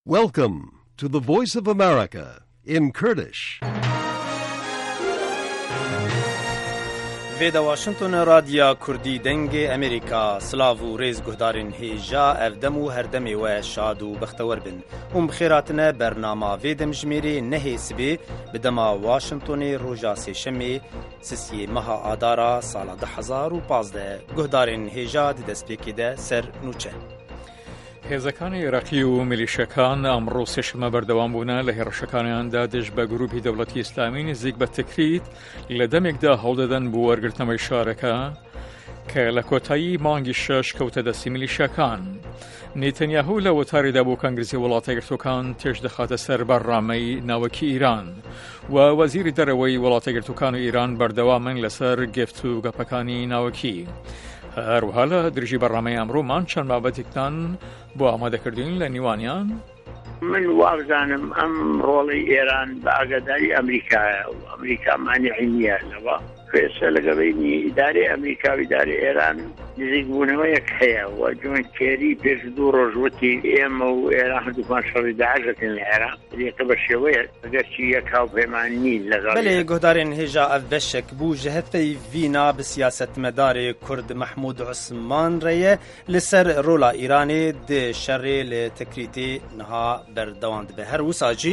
Welcome to the Voice of America in Kurdish. Veda Washington Radya Kurdi denge Amerika Slavu rez guhdarin heja evdemu herdemi ve şadu baxtewar bin. Bxiratine bernama vedem jmêrê nehêsibê bi dema Washingtonê roja sêşemê sisiyê meha adara sala 2015 guhdarên hêja di destpêkê de ser nûçe. هێزەکانی عێراقی و میلیشەکان ئەمڕۆ سێشەمە بەردەوام بوونە لە هێرشەکانیاندا دژ بە گروپی دەوڵەتی ئیسلامی نزیک بە تکریت لە دەمێکدا هەوڵدەدەن بۆ وەرگرتنەوەی شارەکە کە لە کۆتایی مانگی 6 کەوتە دەستی میلیشەکان. نێتەنیاهو لە وەتاریدا بۆ کۆنگرسی وڵاتە یەکگرتووەکان تێش دەخاتە سەر بەڕامەی ناوەکی ئیران و وەزیری دەرەوەی وڵاتە یەکگرتووەکان و ئیران بەردەوامن لەسەر گفت و گەپەکانی ناوەکی. هەروەها لە درژی بەڕامەی ئەمڕۆمان چەند بابەتێکتان بۆ ئامادەکردین لە نیوانیان. من وابزانم ئەم ڕۆڵی ئێران بە ئاگاداری ئەمریکایە و ئەمریکا مانعی نییە لەوە فێسە لەگەڵینی ئیدارەی ئەمریکا و ئیدارەی ئێران نزیک بوونەوەیەک هەیە و جۆن کێری پێش 2 ڕۆژوەتی ئێمە و ئێران هەردووکمان شەڕی داعشەکەن لە عێراق ریقە بە شێوەیە ئەگەرچی یەک هاوپەیمان نین لەگەڵ بەڵێ گۆدارên هێژا ev beşek bû ji hefteyî vîna bi siyasetmedarê Kurd Mehmûd Osman re ye li ser rola Îranê di şerê li Tikritê niha berdewam dibe. Her wisa jî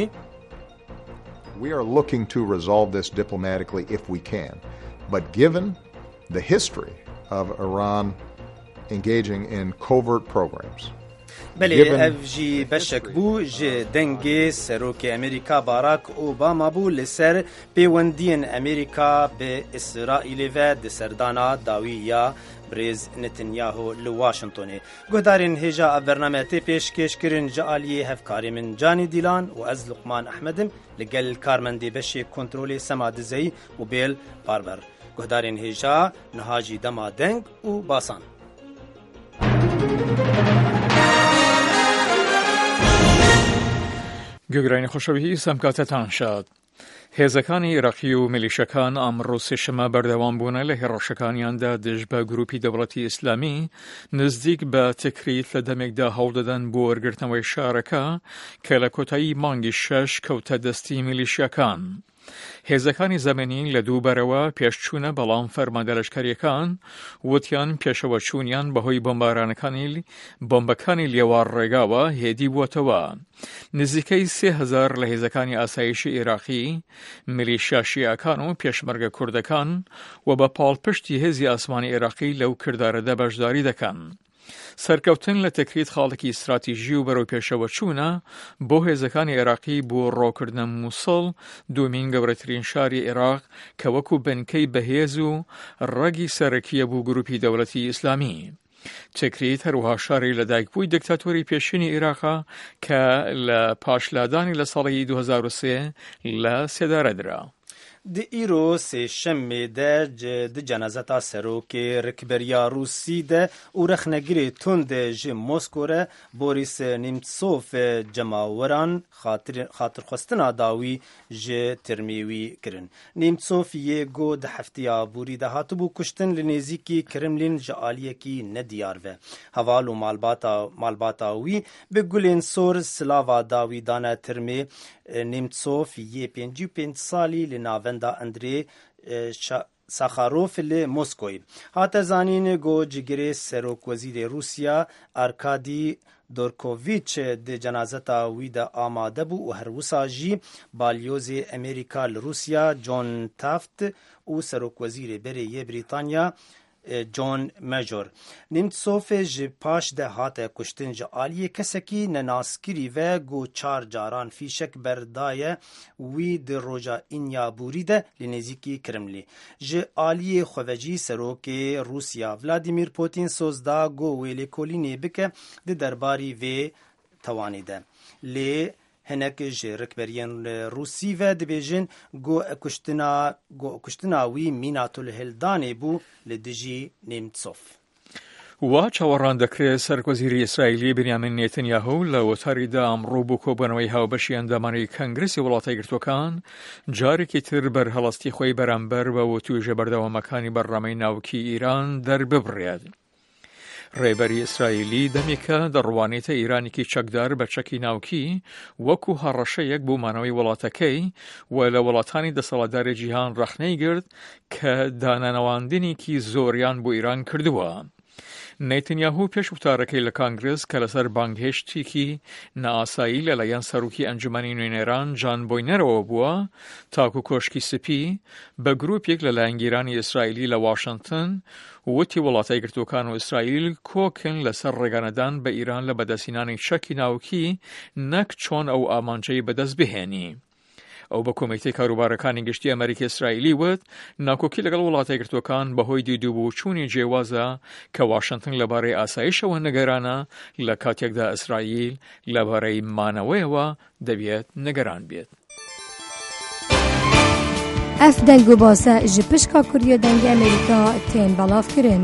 we are looking to resolve this diplomatically if we can. But given the history of Iran engaging in covert programs, بله ev jî beşek bû ji dengê serokê Amerîka Barack Obama bû li ser pêwendiyên Amerîka bi İsraîlê ve di serdana dawiya Brez Netanyahu li Washingtonê. Guhdarên hêja ev bername tê pêşkêşkirin ji aliyê hevkarê min Canî Dîlan û ez Luqman Ehmedim li gel karmendê beşê kontrolê Sema Dizeyî û Bêl Barber. Guhdarên hêja niha jî dema deng û basan. گوێگرانی خۆشەویستی سەمکاتەتان شاد. هێزەکانی عێراقی و میلیشەکان ئەمڕۆ سێشەمە بەردەوام بوونە لە هێرشەکانیاندا دژ بە گروپی دەوڵەتی ئیسلامی نزیک بە تکریت لە دەمێکدا هەوڵدەدەن بۆ وەرگرتنەوەی شارەکە کە لە کۆتایی مانگی 6 کەوتە دەستی میلیشیەکان. هێزەکانی زەمەنی لە دووبەرەوە پێشچوونە بەڵام فەرماندە لەشکریەکان وتیان پێشەوە چوونیان بەهۆی بۆمبەکانی لێوار ڕێگاوە هێدی بووەتەوە. نزیکەی 3000 لە هێزەکانی ئاسایشی عێراقی، میلیشیا شیعەکان و پێشمەرگە کوردەکان و بە پاڵپشتی هێزی ئاسمانی عێراقی لەو کردارەدا بەشداری دەکەن. سەرکەوتن لە تەکریت خاڵێکی استراتیژی و بەرەو پێشەوە چوونە بۆ هێزەکانی عێراقی بۆ ڕۆکردنە مووسڵ، دومین گەورەترین شاری عێراق کە وەکو بنکەی بەهێز و ڕەگی سەرەکیە بوو گروپی دەوڵەتی ئیسلامی. تکریت هەروەها شاری لەدایکبووی دکتاتۆری پێشینی عێراقا کە لە پاشلادانی لە ساڵی 2003 لە سێدارەدرا. Di îro sêşemê de di cenazeta serokê Rêkberiya Rûsî de û rexnegirê tund ji Moskô re Boris Nemtsov cemaweran xatirxwestina dawî ji tirmê wî kirin. Nemtsov yê got di hefteya borî de hatibû kuştin li nêzîkî Kremlin ji aliyekî nediyar ve. Heval û malbata wî bi gulên sor silava dawî dane tirmê. Nemtsov yê 55 salî li navenda Andrei Sakharov li Moskoyê. Hate zanîn got cigirê serokwezîrê Rûsya Arkadî Dorkoviç di cenazeta wî de amade bû û her wisa jî balyozê Amerîka li Rûsya John Taft û serokwezîrê berê yê Brîtanya John Major. Nemtsov ji paş de hate kuştin ji aliyê kesekî nenaskirî ve got 4 caran fîşek berdaye wî di roja Înyaborî de li nêzîkî Kremlê. Ji aliyê xwevecî serokê Rûsya Vladimir Putin soz da got wê lêkolînê bike di derbarî vê tewanê de. Lê hinek ji rikberiyên Rûsî ve dibêjin got kuştina wî mîna Hildanê bû li dijî Nemtsov. وا چاوەڕان دەکرێت سەرکۆزیری ئیسرائیلی بنیامین نێتەنیاهو لە وەتاریدا ئەمڕۆ بۆ کۆبوونەوەی هاوبەشی ئەندامانی کەنگرسی وڵاتە یەکگرتووەکان جارێکی تر بەرهەڵەستی خۆی بەرامبەر بە وتوێژە بەردەوامەکانی بەڕامەی ناوکی ئیران دەرببڕێت. ڕێبەری ئیسرائیلی دەمێکە دەڕوانێتە ئیرانێکی چەکدار بە چەکی ناوکی وەکو هەڕەشەیەک بۆ مانەوەی وڵاتەکەی و لە وڵاتانی دەسەڵاتداری جیهان ڕەخنەی گرت کە دانانەواندنێکی زۆریان بۆ ئیران کردووە. نەتەنیاهو پێش وتارەکەی لە کانگرس کە لەسەر بانگهێشتێکی نائاسایی لەلایەن سەرۆکی ئەنجومەنی نوێنێران جان بۆینەرەوە بووە تاکو کۆشکی سپی بە گروپێک لەلایەن گیرانی ئیسرائیلی لە واشنگتن وتی وڵاتە یەکگرتووەکان و ئیسرائیل کۆکن لەسەر ڕێگانەدان بە ئیران لە بەدەستهێنانی چەکی ناوکی نەک چۆن ئەو ئامانجەی بەدەست بهێنی. ئەو بە کۆمیتەی کاروبارەکانی گشتی ئەمریکی ئیسرائیلی وت ناکۆکی لەگەڵ وڵاتە یەکگرتووەکان بەهۆی دیدوبوو چوونی جێوازە کە واشنگتن لەبارەی ئاسایشەوە نەگەرانە لە کاتێکدا ئیسرائیل لەبارەی مانەوەیەوە دەبێت نەگەران بێت. ئەف دەنگ و باسە ji pişka Kurya dengê Amerîka tên belavkirin.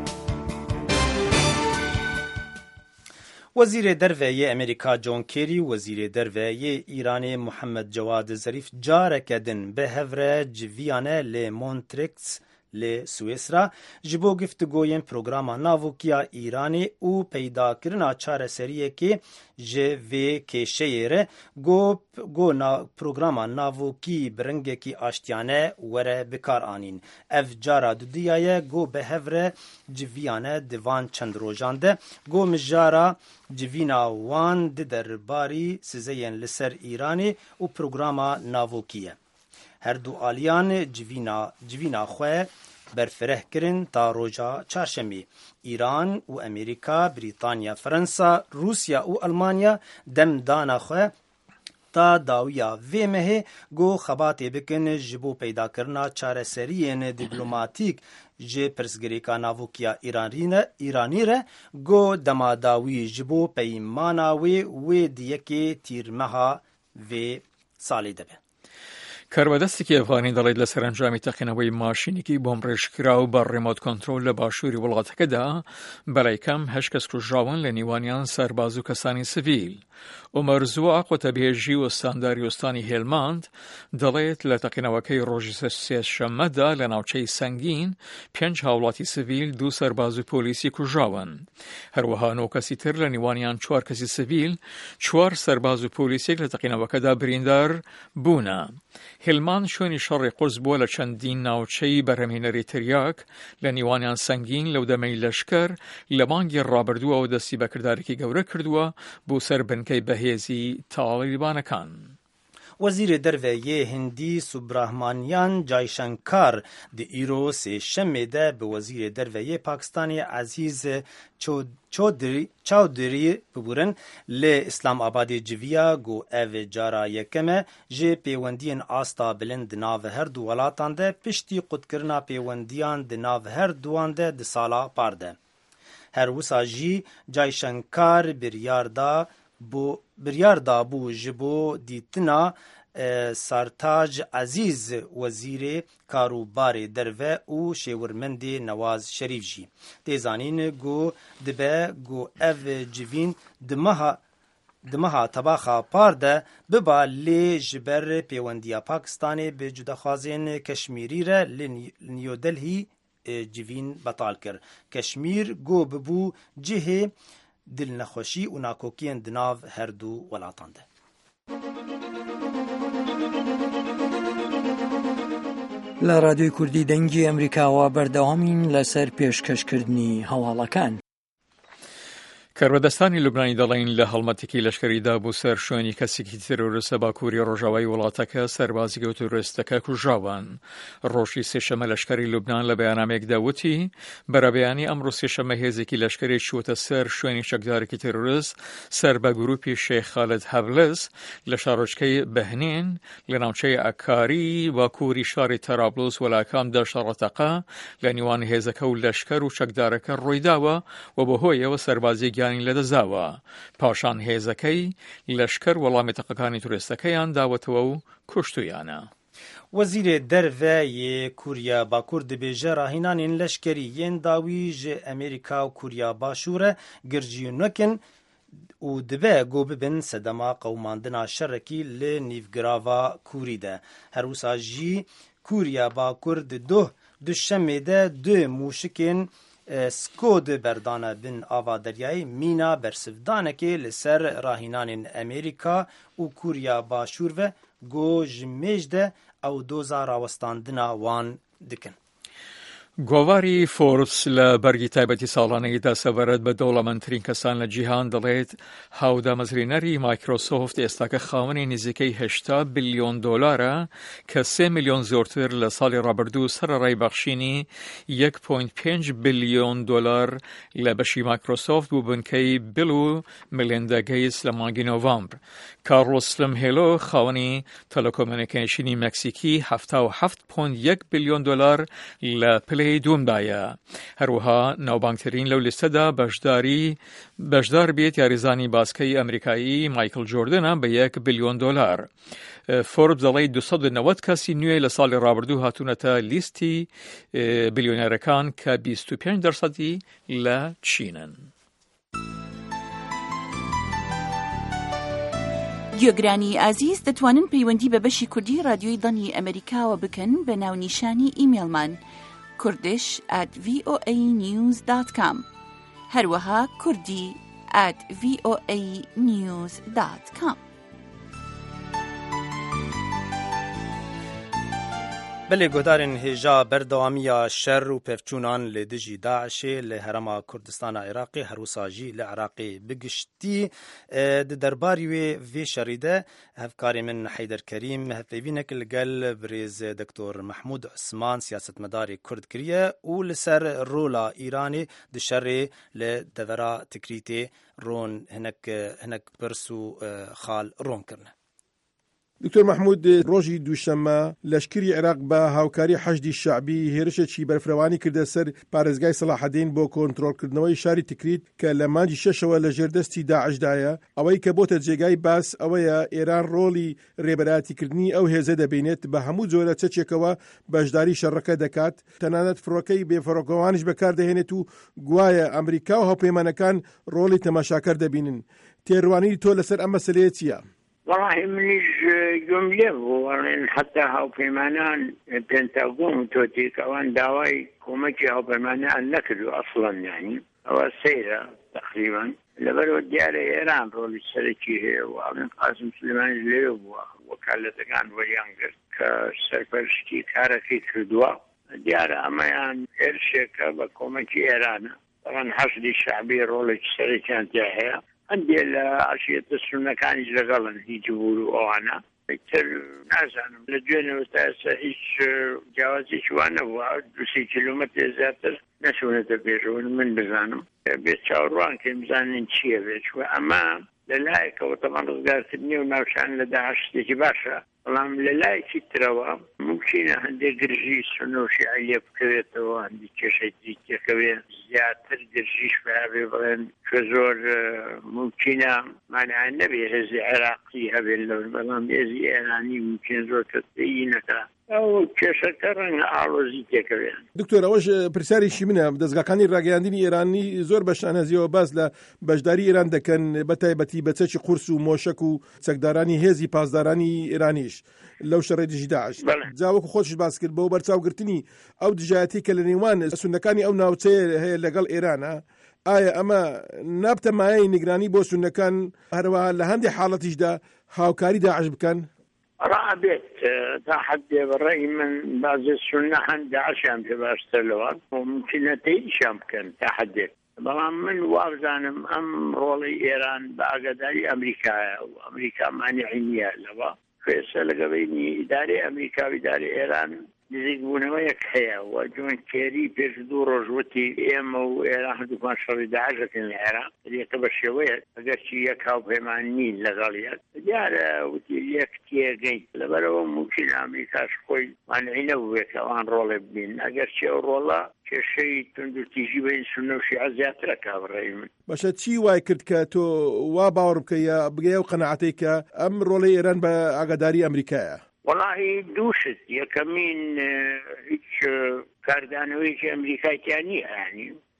وزیر دەرڤەیە ئەمریکا جۆن کێری و وەزیرê دەرڤەیە ئیرانê محەممەد جەواد زەریف جارێکە din bihevre civiyane lê Montreux lê Swêsra ji bo giftigoyên programa navûkiya Îranê û peydakirina çareseriyekê ji vê kêşeyê re got programa navûkî bi rengekî aştiyane were bikar anîn. Ev cara dudiya ye got bihevre civiyane di van çend rojan de got mijara civîna wan di derbarî sizeyên li ser Îranê û programa navûkî ye. Her du aliyan civîna xwe berfireh kirin ta roja çarşemê. İran û Amerîka, Brîtanya, Fransa, Rusya û Almanya dem dana xwe ta dawiya vê mehê got xebatê bikin ji bo peydakirina çareseriyên dîplomatîk ji pirsgirêka navûkiya Îranî re got demadawî ji bo peymana wê di yekê tîrmeha vê salê de be. کاربەدەستێکی ئەفغانی دەڵێت لە سەرنجامی تەقینەوەی ماشینێکی بۆم ڕێژکرا و بە ڕێمۆت کۆنترۆل لە باشووری وڵاتەکەدا بەلای کەم 8 کەس کوژراون لە نێوانیان سەرباز و کەسانی سڤیل. ئۆمەر زووە قۆتەبێژی و ئۆستانداری ئۆستانی هێلماند دەڵێت لە تەقینەوەکەی ڕۆژی سێشەممەدا لە ناوچەی سەنگین 5 هاوڵاتی سڤیل 2 سەرباز و پۆلیسی کوژراون. هەروەها 9 کەسی تر لە نێوانیان 4 کەسی سڤیل 4 سەرباز و پۆلیسێک لە تەقینەوەکەدا بریندار بوونە. هێلمان شوێنی شەڕی قورس بووە لە چەندین ناوچەی بەرهەمهێنەری تریاک لە نێوانیان سەنگین لەو دەمەی لەشکەر لە مانگی ڕابردووە و دەستی بەکردارێکی گەورە کردووە بۆ سەر بنکەی بەهێزی تاڵیبانەکان. وزیر دەرڤەیە هندی سوبراهمانیان جایشنکار دی ئیرۆ سێشەمێ de bi wezîrê derveyê Pakistanê Ezîz Çawdurî bibûrin lê Îslamabadê civiya got ev cara yekem e jê pêwendiyên asta bilind di nav her du welatan de piştî qutkirina pêwendiyan di nav her duwan de di sala par de. Her wisa jî Cayşenkar biryar dabû ji bo dîtina Sartaj Ezîz wezîrê karûbarê derve û şêwirmendê Nawaz Şerîf jî. Têzanîn got dibe got ev civîn di meha tebaxa par de biba lê ji ber pêwendiya Pakistanê bi cudexwazên Keşmîrî re li New Delhi civîn betal kir. Keşmîr got bibû cihê dilnexweşî û nakokiyên di nav her du welatan de. لە رادیۆی کوردی دەنگی ئەمریکاوە بەردەوامین لەسەر پێشکەشکردنی هەواڵەکان. کاربەدەستانی لوبنانی دەڵێن لە هەڵمەتێکی لەشکریدا بوو سەر شوێنی کەسێکی تێرۆریستە باکووری ڕۆژاوای وڵاتەکە سەربازی و تۆریستەکە کوژراون. ڕۆژی سێشەمە لەشکری لوبنان لە بەیانامێکدا وتی بەرەبەیانی ئەمڕۆ سێشەمە هێزێکی لەشکری چووەتە سەر شوێنی چەکدارێکی تێرۆریست سەر بە گروپی شێخ خالد هەڤلس لە شارۆچکەی بەهنێن لە ناوچەی ئەکاری باکووری شاری تەرابلوس وەلاکامدا شەڕەتەقا لە نێوان هێزەکە و لەشکەر و چەکدارەکە ڕوویداوە و بەهۆیەوە سەربازی گیانی لەدەزاوە. پاشان هێزەکەی لەشکەر وەڵامی تەقەکانی تورستەکەیان داوەتەوە و کوشتویانە. وزیر دەرڤەیە کوریا باکوور dibêje rahînanên leşkerî yên dawî ji Amerîka û Kurya Başûr re girjî nekin û dibe got bibin sedema qewmandina şerekî li nîvgirava Kûrî de. Her wisa jî Kurya Bakur di duh duşemê de 2 mûşikên سکود بردانه بن آوا دریایی مینا برسفدانکی لسر راهینان امریکا و کوریا باشور و گوج مجده او دوزا راوستاندنا وان دکن. گۆڤاری فۆربس لە بەرگی تایبەتی ساڵانەیەدا سەبارەت بە دەوڵەمەندترین کەسان لە جیهان دەڵێت هاودامەزرێنەری مایکرۆسۆفت ئێستاکە خاوەنی نزیکەی 80 بلیۆن دۆلارە کە 3 میلیۆن زۆرتر لە ساڵی ڕابردوو سەرەڕای بەخشینی 1.5 بلیۆن دۆلار لە بەشی مایکرۆسۆفت بوو بنکەی بیل و ملێندا گەیتس لە مانگی نۆڤامبر. کارلۆس سلم هێلۆ خاوەنی تەلەکۆمونیکیشنی مەکسیکی 77.1 بلیۆن دۆلار لە پلەی دومدایە. هەروەها ناوبانگترین لەو لیستەدا بەشدار بێت یاریزانی باسکەی ئەمریکایی مایکل جۆردنە بە 1 بلیۆن دۆلار. فۆربس دەڵێت 290 کەسی نوێی لە ساڵی ڕابردوو هاتوونەتە لیستی بلیۆنەرەکان کە 25% لە چینن. گوێگرانی ئازیز دەتوانن پەیوەندی بە بەشی کوردی رادیۆی دڵی ئەمریکاوە بکەن بە ناونیشانی ئیمێلمان kurdish@voanews.com هەروەها kurdi@voanews.com. بله گودارن هجا بردوامیە شەر و پێفچوونان لە دژی داعشێ لە هەرەما کوردستانە عێراقی هەروساژی لە عێراقی بگشتی دەرباری وێ vê شەریدە هەفکاری من حەیدەر کەریم هەفپەیوینێک لەگەل برێز دکتۆر محمود عوسمان سیاسەتمەداری کورد کریە و لەسەر ڕۆلا ئیرانی دشەڕێ لە دەڤەرا تکریتێ ڕۆن هەنەک پرس و خاڵ ڕۆنکردن. دکتۆر محمود ڕۆژی دووشەممە لەشکری عێراق بە هاوکاری حەشدی شەعبی هێرشێکی بەرفرەوانی کردە سەر پارێزگای سەلاحەدین بۆ کۆنتڕۆڵکردنەوەی شاری تکریت کە لە مانگی 6ەوە لە ژێردەستی داعشدایە. ئەوەی کە بۆتە جێگای باس ئەوەیە ئێران ڕۆڵی ڕێبەراتیکردنی ئەو هێزە دەبینێت بە هەموو جۆرە چەکێکەوە بەشداری شەڕەکە دەکات، تەنانەت فڕۆکەی بێفڕۆکەوانیش بەکاردەهێنێت و گوایە ئەمریکا و هاوپەیمانەکان ڕۆڵی تەماشاکەر دەبینن. تێڕوانی تۆ لەسەر ئەم مەسەلەیە چییە؟ والله منيش جملة وين حتى هاو بيمانان بنتاغون توتي كوان داواي كومتي هاو بيمانان نكدوا اصلا يعني هو سيرة تقريبا لبرو ديار ايران رول السلكي هي وابن قاسم سليمان الليل وكالة كان ويانجر كسرفرشتي كاركي كردوا ديار اميان ارشيكا بكومتي ايران طبعا حشد الشعبي رول السلكي انتهي عندي العشية السنة كان يجلقلن يجبولوا أوانا اكتر ناس أنا لجونا وتاسا إيش جوازي شوانا وعد 2 كيلومتر زاتر نسونا تبيرون من بزانم بيتشاوروان كمزانين شيء بيشوا أما للايك وطبعا رزقار تبني وناوشان لداعش تجي باشا والله للايك يتروا ممكن عندي قرجيس ونوشي عيب كويت وعندي كشيتي كويت زيادة قرجيش فهذا بغين شزور ممكن معنى النبي هزي عراقي هذا اللون بلان هزي إيراني ممكن زور تتبينك أو كشكرن عروزي كويت. دکتۆر ئەوەش پرسیارێکی منە دەستگاکانی ڕاگەیاندنی ئێرانی زۆر بە شانەزیەوە باس لە بەشداری ئێران دەکەن بە تایبەتی بە چەکی قورس و مۆشک و چەکدارانی هێزی پاسدارانی ئێرانیش لەو شەڕی دژی داعش. جاوەکو خۆشش باس کرد بۆ بەرچاوگرتنی ئەو دژایەتی کە لە نێوان سونەکانی ئەو ناوچەیە هەیە لەگەڵ ئێرانە. ئایا ئەمە نابتە مایەی نیگرانی بۆ سونەکان هەروەها لە هەندێک حاڵەتیشدا هاوکاری داعش بکەن؟ رابط تحدي بالرأي من بعض السنة عند عشان في باستلوان وممكن تيشام كان تحدي طبعا من وارزانم أم رولي إيران باقداري أمريكا مانعينية لبا فيصل قبيني إداري أمريكا وإداري إيران يزيقونه يكحيا وجون كيري بيش دور رجوتي إيما وإيران دوكان شر داعشة العراق اللي قبل شوية أقرشي يكاو بيمانين لغاليات جارة وتي يكتيغي لبرو ممكن أمريكا شخوي مانعينه ويكوان رولي بين أقرشي رولا كشي تندو تيجي بين سنة وشيعة زيادة كابرين باشا چی وای کرد کە تۆ وا باوەڕ بکەیە بگەیە و قەنەعەتەی کە ئەم ڕۆڵەی ئێران بە ئاگاداری ئەمریکایە؟ والله دوشت يكمين هيك كاردانويش أمريكا تانية يعني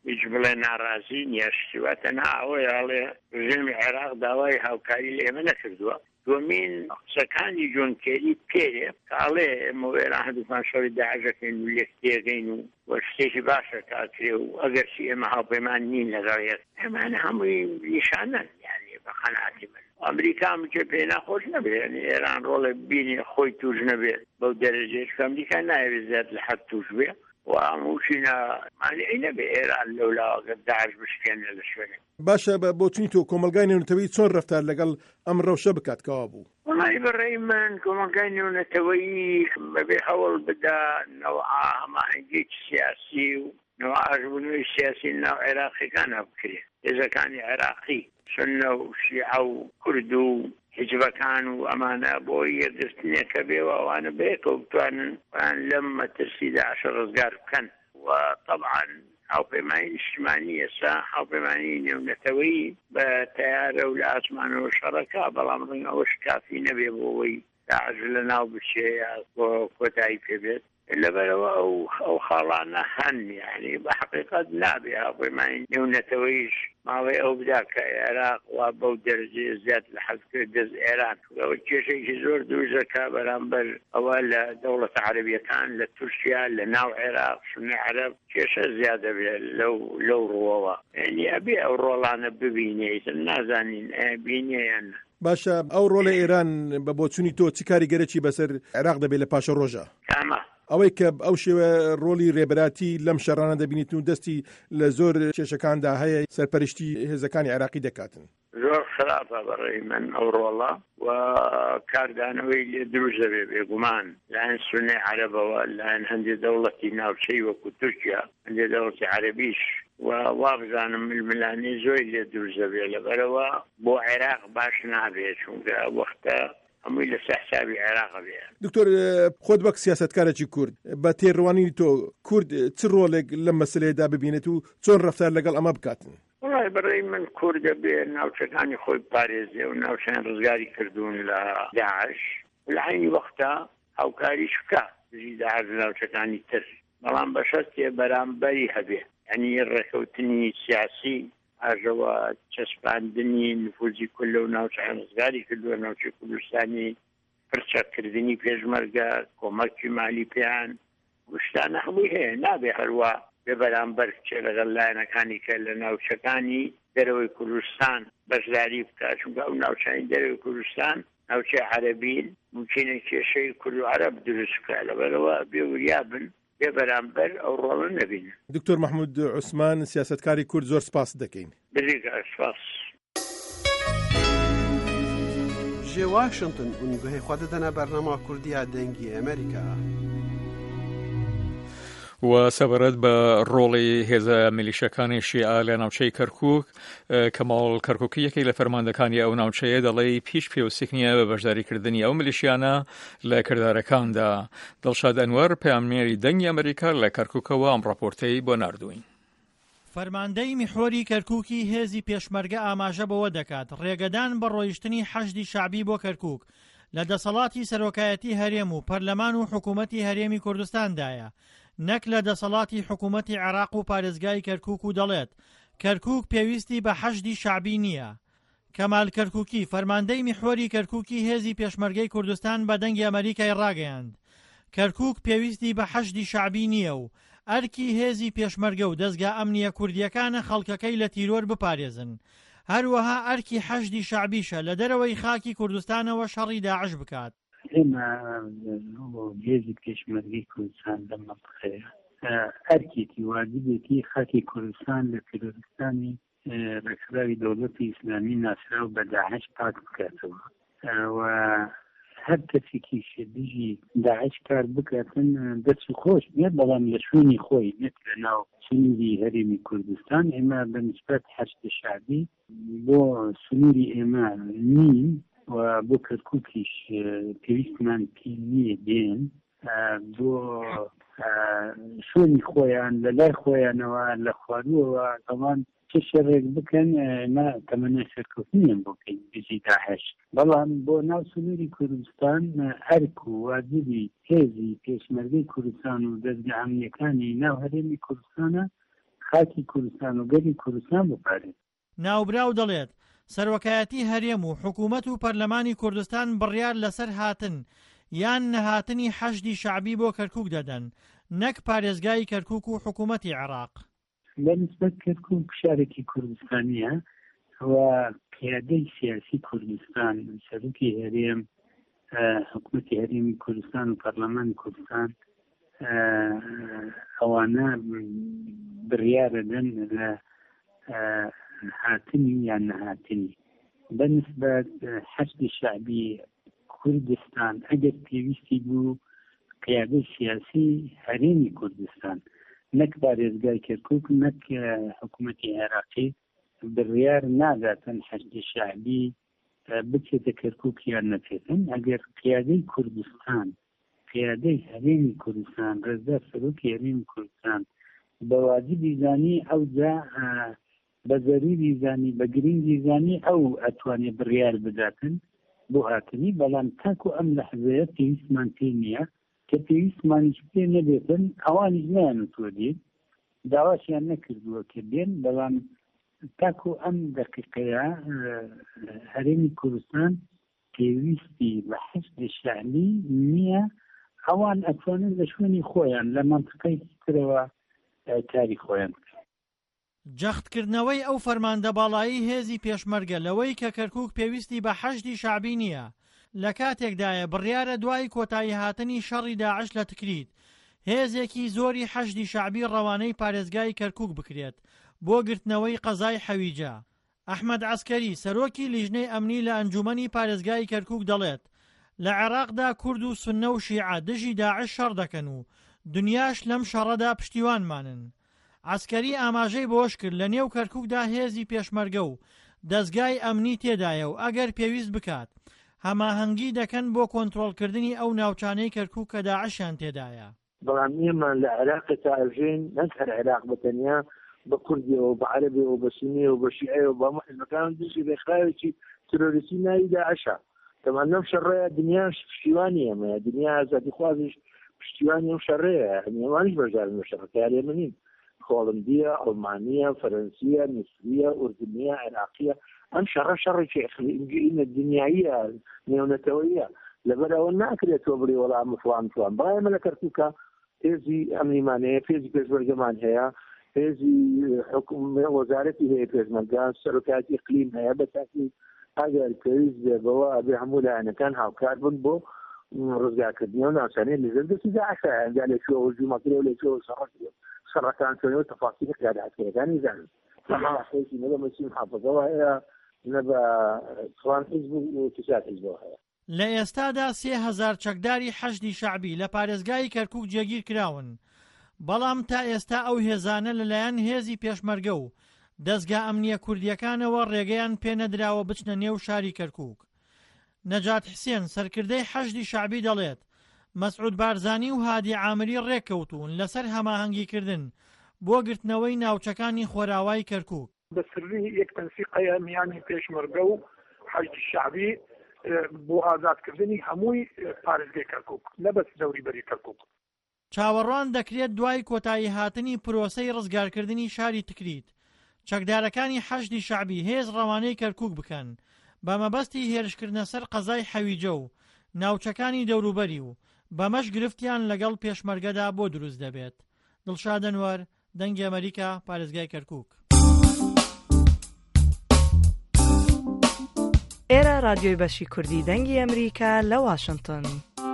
هیچ بڵێ ناڕازی نیە شتیوە تەنها ئەوەی هەڵێ ڕژێمی عێراق داوای هاوکاری لە ئێمە نەکردووە. دومین قسەکانی جۆن کێری پێرێ کاڵێ ئێمە ئێران هەردووکان شەوی داعشەکەین و یەکتێگەین و شتێکی باشە کاکرێ و ئەگەرچی ئێمە هاوپەیمان نین لەگەڵ یەک ئێمانە هەمووی نیشانەن یعنی بە قەناعەتی من. ئەمریکا مجێ پێ ناخۆش نەبێت ئێران ڕۆڵێ بینی خۆی توش نەبێت بەو دەرەجەیە کە ئەمریکا نایەوێت زیاد لە حەد توش بێ و هەمووشینە مانعی نەبێ ئێران لەولاوەگە داعش بشکێنە لە شوێنێ. باشە بۆچنی تۆ کۆمەلگای نێونەتەوەیی چۆن ڕەفتار لەگەڵ ئەم ڕەوشە بکات کەوا بوو؟ وڵی بەڕێی من کۆمەلگای نێونەتەوەیی بەبێ هەوڵ بدا نەوعا هەماهەنگێکی سیاسی و نەوعا ئاژبوونەوەی سیاسی ناو عێراقیەکان هەبکرێت هێزەکانی عێراقی سنە و شیعە و کورد و حیجبەکان و ئەمانە بۆی یەکگرتنێکە بێەوە ئەوانە بەیەکەوە بتوانن لەم مەترسی داعش ڕزگار بکەن و طبعا هاوپەیمانی نیشتیمانی ئێستا هاوپەیمانی نێونەتەوەیی بە تەیارە و لە ئاسمانەوە شەڕەکە بەڵام ڕەنگە ئەوەش کافی نەبێ بۆەوەی داعش لە ناو بچێ یا کۆتایی پێبێت لەبەرەوە ئەو خاڵانە هەن یعنی بە حقیقت نابێ هاوپەیمانی نێونەتەوەییش ماوەی ئەو بدا کە عێراق وا بەو دەرەجەیە زیاد لە حەز کرد دەست ئێران ئەوە کێشەیەکی زۆر دووژەکە بەرامبەر ئەوە لە دەوڵەتە عەرەبیەکان لە تورکیا لە ناو عێراق سونی عەرەب کێشە زیادە بێت لەو ڕۆوەوە یعنی ئەبێ ئەو ڕۆڵانە ببینێت نازانین بینێیان. باشە ئەو ڕۆڵە ئێران بە بۆچوونی تۆ چی کاریگەرێکی بەسەر عێراق دەبێت لە پاشە ڕۆژە؟ ئەوەی کە ئەو شێوە ڕۆلی ڕێبەراتی لەم شەڕانە دەبینیت و دەستی لە زۆر کێشەکاندا هەیە سەرپەرشتی هێزەکانی عێراقی دەکاتن. زۆر خراپە بەڕێی من ئەو ڕۆڵە و کاردانەوەی لێ دروست دەبێ بێگومان لایەن سونی عەرەبەوە لایەن هەندێک دەوڵەتی ناوچەی وەکو تورکیا هەندێک دەوڵەتی عەرەبیش و وابزانم ململانی زۆری لێ دروست دەبێ لەبەرەوە بۆ عێراق باش نابێت چونکە وەختە هەمووی لە حسابی عێراق بێ. دکتۆر خۆت وەک سیاسەتکارێکی کورد بە تێڕوانی تۆ کورد چ ڕۆڵێک لەم مەسلەیەدا ببینێت و چۆن ڕەفتار لەگەڵ ئەمە بکاتن؟ وڵای بەڕێی من کوردە بێ ناوچەکانی خۆی پارێزێ و ناوچەکان ڕزگاری کردوون لە داعش لە عینی وەختە هاوکاریش بکات بژی داعش ناوچەکانی تر بەڵام بە شەرتێ بەرامبەری هەبێ یعنی ڕێکەوتنی سیاسی ئاژەوە چەسپاندنی نفوزی کل و ناوچەکان ڕزگاری کردووە ناوچەی کوردستانی پرچەکردنی پێشمەرگە کۆمەکی مالی پێیان گشتانە هەمووی هەیە نابێ هەروە بێ بەرامبەر بچێ لەگەڵ لایەنەکانی کە لە ناوچەکانی دەرەوەی کوردستان بەشداری بکات چونکە ئەو ناوچانی دەرەوەی کوردستان ناوچەی عەرەبین ممکنە کێشەی کورد و عەرەب دروست بکات لەبەرەوە بێ وریابن بێ بەرامبەر ئەو ڕۆڵە نەبین. دکتۆر محمود عوسمان سیاسەتکاری کورد زۆر سپاس دەکەین. بریکە سپاس. جێ واشنگتن گوێی خوا دەدەنە بەرنامە کوردیە دەنگی ئەمریکا. و سەبارەت بە ڕۆڵی هێزە میلیشەکانی شیعە لە ناوچەی کەرکووک کەماڵ کەرکووکی یەکێک لە فەرماندەکانی ئەو ناوچەیە دەڵێ پیش پێویستێک نییە بە بەشداریکردنی ئەو میلیشیانە لە کردارەکاندا. دڵشاد ئەنوەر پەیامنێری دەنگی ئەمریکا لە کەرکووکەوە ئەم ڕاپۆرتەی بۆ ناردووین. فەرماندەی میحۆری کەرکووکی هێزی پێشمەرگە ئاماژە بەوە دەکات ڕێگەدان بە ڕۆیشتنی حەشدی شعبی بۆ کەرکووک لە دەسەڵاتی سەرۆکایەتی هەرێم و پەرلەمان و حکوومەتی هەرێمی کوردستاندایە نەک لە دەسەڵاتی حکوومەتی عێراق و پارێزگای کەرکووک و دەڵێت کەرکووک پێویستی بە حەشدی شعبی نییە. کەمال کەرکووکی فەرماندەی میحۆری کەرکووکی هێزی پێشمەرگەی کوردستان بە دەنگی ئەمریکای ڕاگەیاند کەرکووک پێویستی بە حەشدی شعبی نییە و ئەرکی هێزی پێشمەرگە و دەستگا ئەمنیە کوردیەکانە خەڵکەکەی لە تیرۆر بپارێزن هەروەها ئەرکی حەشدی شعبیشە لە دەرەوەی خاکی کوردستانەوە شەڕی داعش بکات. ئێمە هێزی پێشمەرگەی کوردستان لە مەنطقەیە ئەرکێکی واجبێتی خاکی کوردستان لە تیرۆریستانی ڕێکخراوی دەوڵەتی ئیسلامی ناسراو بە داعش پاک بکاتەوە و هەر کەسێکی شێدیژی داعش کار بکاتن دەست خۆش نێت بەڵام لە شوێنی خۆی نێت لە ناو سنووری هەرێمی کوردستان ئێمە بە نسبەت حەشد شعبی بۆ سنووری ئێمە نین و بۆ کەرکووکیش پێویستمان پێ نییە دێن بۆ شوێنی خۆیان لە لای خۆیانەوە لە خواردووەوە تەمان چه شەڕێک بکەن ما تەمەنای سەرکەوتنیان بۆ بکەین بژی داعش بەڵام بۆ ناو سنووری کوردستان ئەرک و واجبی هێزی پێشمەرگەی کوردستان و دەستگا ئەمنیەکانی ناو هەرێمی کوردستانە خاکی کوردستان و گەری کوردستان بپارێت. ناوبراو دەڵێت سەرۆکایەتی هەرێم و حکوومەت و پەرلەمانی کوردستان بڕیار لەسەر هاتن یان نەهاتنی حەشدی شەعبی بۆ کەرکووک دەدەن، نەک پارێزگای کەرکووک و حکوومەتی عێراق. بەنسبەت کەرکووک شارێکی کوردستانیە و پیادەی سیاسی کوردستان، سەرۆکی هەرێم، حکوومەتی هەرێمی کوردستان و پەرلەمانی کوردستان ئەوانە بڕیارەدەن لە هاتنی یان نەهاتنی. بەنسبەت حەشدی شەعبی کوردستان ئەگەر پێویستی بوو قیادەی سیاسی هەرێمی کوردستان نەک پارێزگای کەرکووک نەک حکوومەتی عێراقی بڕیار ناداتن حەشدی شەعبی بچێتە کەرکووک یان نەچێتن. ئەگەر قیادەی کوردستان، قیادەی هەرێمی کوردستان، ڕێزدار سەرۆکی هەرێمی کوردستان بە واجبی زانی ئەو جا بە زەروری زانی بە گرنگی زانی ئەو ئەتوانێت بڕیار بداتن بۆ هاتنی. بەڵام تاکو ئەم لەحظەیە پێویستمان پێ نییە کە پێویستمانیش پێ نەبێتن، ئەوانیش نەیانتوە دێت، داواشیان نەکردووە کە بێن. بەڵام تاکو ئەم دەقیقەیە هەرێمی کوردستان پێویستی بە حەشدی شەعبی نییە، ئەوان ئەتوانن لە شوێنی خۆیان لە مەنتقەی ترەوە کاری خۆیان. جەختکردنەوەی ئەو فەرماندەباڵایی هێزی پێشمەرگە لەوەی کە کەرکووک پێویستی بە حەشدی شەعبی نییە لە کاتێکدایە بڕیارە دوای کۆتایی هاتنی شەڕی داعش لە تکریت هێزێکی زۆری حەشدی شەعبی ڕەوانەی پارێزگای کەرکووک بکرێت بۆ گرتنەوەی قەزای حەویجە. ئەحمەد عەسکەری سەرۆکی لیژنەی ئەمنی لە ئەنجومەنی پارێزگای کەرکووک دەڵێت لە عێراقدا کورد و سوننە و شیعە دژی داعش شەڕ دەکەن و دنیاش لەم شەڕەدا پشتیوانمانن. عەسکەری ئاماژەی بۆش کرد لە نێو کەرکووکدا هێزی پێشمەرگە و دەستگای ئەمنی تێدایە و ئەگەر پێویست بکات هەماهەنگی دەکەن بۆ کۆنتڕۆڵکردنی ئەو ناوچانەی کەرکووک کە داعشیان تێدایە. بەڵام ئێمە لە عێراقی تا ئەژین نەک هەر عێراق بەتەنیا بە کوردیەوە و بە عەرەبیەوە و بە سونیەوە و بە شیعەوە و بە هەموو حیزبەکان دژی ڕێکخراوێکی ترۆریستی ناوی داعشە. تەمان لەم شەڕەیە دنیاش پشتیوانی ئێمەیە، دنیا ئازادیخوازیش پشتیوانی ئەم شەڕەیە، ئێوانیش بەشدارن لە شەڕەکە ئێمە نین. هۆڵندیە، ئەڵمانیە، فەرەنسیە، میسریە، ئوردنیە، عێراقیە. ئەم شەڕە شەڕێکی ئیقلیمی دنیاییە، نێونەتەوەییە. لەبەرەوە ناکرێتەوە بڵێ وەڵام فڵان فڵان. بەڵام ئێمە لە کەرکووکە هێزی ئەمنیمان هەیە، هێزی پێشمەرگەمان هەیە، هێزی وەزارەتی هەیە پێشمەرگە، سەرۆکایەتی ئیقلیم هەیە. بە تاکید ئەگەر پێویست بێتەوە ئەبێ هەموو لایەنەکان هاوکار بن بۆ ڕزگارکردنەوە ناوچانەی لەژێر دەستی داعشە. ئەنجا لەکوێوە هەجوومەکرێ و لەکوێوە شەڕەکان چۆنەوە تەفاسیلی قیادەعەسکەریەکانی زانن. حەزی نە بە مەسیح محافەزەوە هەیە، نە بە فڵان حیزب و تشات حیزبەوە هەیە. لە ئێستادا 3000 چەکداری حەشدی شەعبی لە پارێزگای کەرکووک جێگیر کراون. بەڵام تا ئێستا ئەو هێزانە لەلایەن هێزی پێشمەرگە و دەستگا ئەمنیە کوردیەکانەوە ڕێگەیان پێ نەدراوە بچنە نێو شاری کەرکووک. نەجات حسێن سەرکردەی حەشدی شەعبی دەڵێت مەسعود بارزانی و هادی عامری ڕێککەوتون لەسەر هەماهەنگیکردن بۆ گرتنەوەی ناوچەکانی خۆراوای کەرکووک. بەسری یەک تەنسیقەیە میانی پێشمەرگە و حەشدی شەعبی بۆ ئازادکردنی هەمووی پارێزگای کەرکووک، نەبەس دەوری بەری کەرکووک. چاوەڕوان دەکرێت دوای کۆتایی هاتنی پرۆسەی ڕزگارکردنی شاری تکریت چەکدارەکانی حەشدی شەعبی هێز ڕەوانەی کەرکووک بکەن بە مەبەستی هێرشکردنە سەر قەزای حەویجە و ناوچەکانی دەوروبەری و بەمەش گرفتیان لەگەڵ پێشمەرگەدا بۆ دروست دەبێت. دڵشاد ئەنوەر، دەنگی ئەمریکا، پارێزگای کەرکووک. ئێرە رادیۆی بەشی کوردی دەنگی ئەمریکا لە واشنگتن.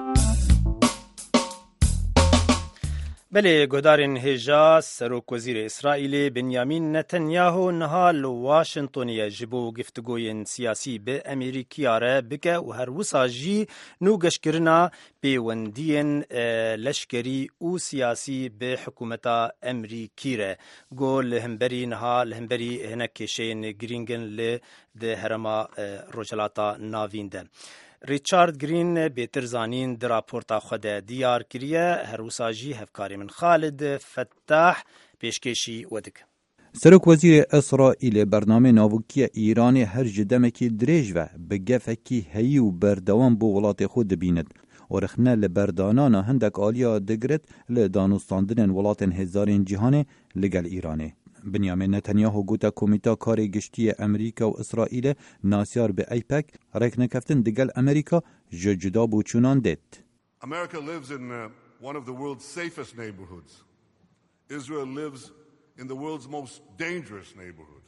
بله گودارین هێژا سەرۆکوەزیرە ئیسرائیلê بنیامین نەتەنیاهو niha li Washingtonê ji bo giftuguyên siyasî bi Amerîkaya re bike û her wisa jî nû geşkirina pêwendiyên leşkerî û siyasî bi hikûmeta Amerîkî re got li hemberî niha li hemberî hinek kêşeyên girîngin li di herêma Rojhilata Navîn de. ریچارد گرین بهتر زانین در راپورتا خود دیار کریه هر وسا جی هفکاری من خالد فتاح پیشکشی ودک. سرک وزیر اسرائیل برنامه ناوکی ایران هر جدمکی دریج و بگفکی هی و بردوام بو ولات خود بیند و رخنه لبردانانا هندک آلیا دگرت لدانستاندن ولات هزارین جهان لگل ایرانه. بنیامین نتانیاهو گوتا کمیتا کار گشتی امریکا و اسرائیل ناسیار به ایپک رک نکفتن دگل امریکا جدا بو چونان دید. America lives in one of the world's safest neighborhoods. Israel lives in the world's most dangerous neighborhood.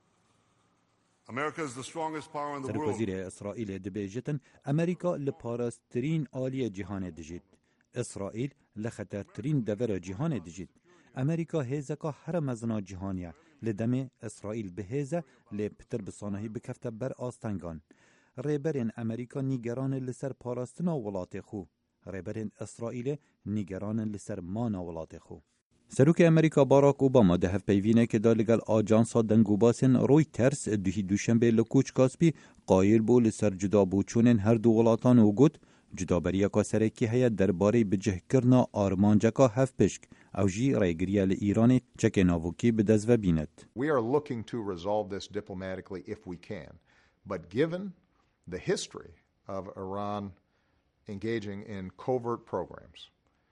America is the strongest power in the world. سرکوزیر اسرائیل دبیجتن امریکا لپاراسترین آلی جهان دجید. اسرائیل لخطرترین دور جهان دجید. امریکا هیزکا هر مزنا جهانیه لدم اسرائیل به هیزه لپتر بسانهی بکفته بر آستنگان. ریبرین امریکا نیگران لسر پاراستنا ولات خو. ریبرین اسرائیل نیگران لسر مانا ولات خو. سروک امریکا باراک اوباما ده هف پیوینه که دا لگل آجانسا دنگوباسن رویترز دوهی دوشنبه لکوچ کاسپی قایل بو لسر جدا بوچونن هر دو ولاتان و گود جدا بریا سرکی هیا درباره بجه کرنا آرمانجکا هف پشک او جی رایگریه لإیران چک ناوکی بدز و بیند. We are looking to resolve this diplomatically if we can, but given the history of Iran engaging in covert programs,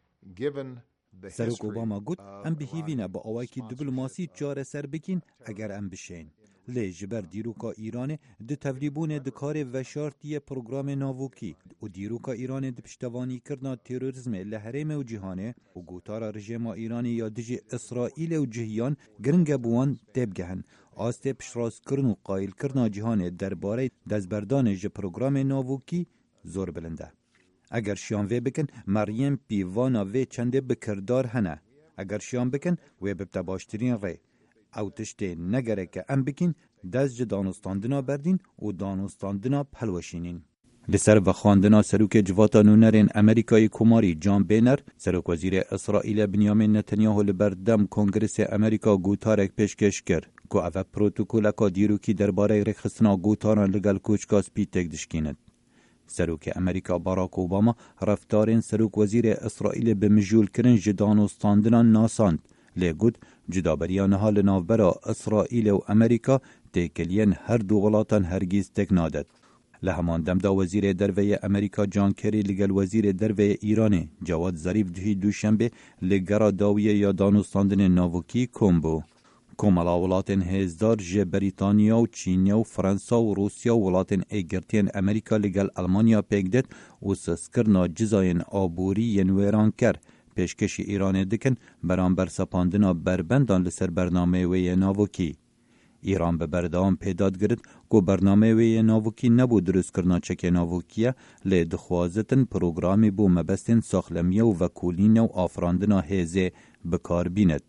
given سروک اوباما گوت ام بهیوینه با آواکی دیپلماسی چاره سر بکین اگر ام بشین. لی جبر دیروکا ایران ده تفریبون دکار وشارتی پروگرام ناوکی و دیروکا ایران ده پشتوانی کرنا تروریزم لحرم و جهانه و گوتارا رژیم ایرانی یا دجی اسرائیل و جهیان گرنگ بوان تبگهن آسته پشراس کرن و قایل کرنا جهانه درباره دزبردان جه پروگرام ناوکی زور بلنده. اگر شیان وی بکن مریم پیوانا وی چنده بکردار هنه. اگر شیان بکن وی ببتا باشترین ری. او تشته نگره که ام بکن دست دانستاندنا بردین و دانستاندنا پلوشینین. لسر و خواندنا سروک جواتا نونرین امریکای کماری جان بینر سروک وزیر اسرائیل بنیامین نتانیاهو لبردم کنگرس امریکا گوتارک پیشکش کرد که اوه پروتوکولکا دیروکی درباره رخصنا گوتاران لگل کوچکاس پیتک دشکیند. سروک امریکا باراک اوباما رفتارین سروک وزیر اسرائیل به مجول کرن جدانستاندنا ناساند لگود جدابریان حال نافبرا اسرائیل و امریکا تکلین هر دو ولاتان هرگیز تک نادد. لهمان دمدا وزیر دروی امریکا جان کری لگل وزیر دروی ایران جواد ظریف دهی دوشنبه لگرا داویه یا دانستاندن ناوکی کمبو. کمالا ولاتن هزدار جه بریتانیا و چینیا و فرانسا و روسیا و ولاتن ایگرتین امریکا لگل المانیا پیگدت و سسکرنا جزاین آبوری ینویران کر پیشکش ایران دکن برانبر سپاندنا بربندان لسر برنامه وی ناوکی. ایران به بردام پیداد گرد که برنامه وی ناوکی نبود درست کرنا چک ناوکیه لی دخوازتن پروگرامی بو مبستن ساخلمیه و وکولین و آفراندنا هیزه بکار بیند.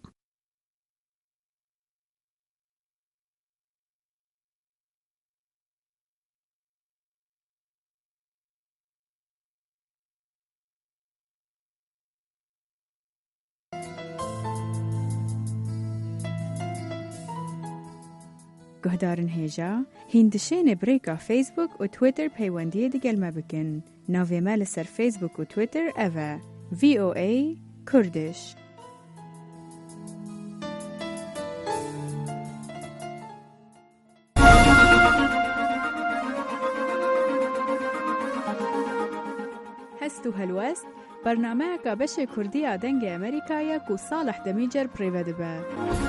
گهدارن هیجا هندشین بریکا فیسبوک و تویتر پیوندی دگل مبکن ناوی مال سر فیسبوک و تویتر اوه VOA کردش. هستو هلوست برنامه که بشه کردی آدنگ امریکایی که صالح دمیجر پریوده به.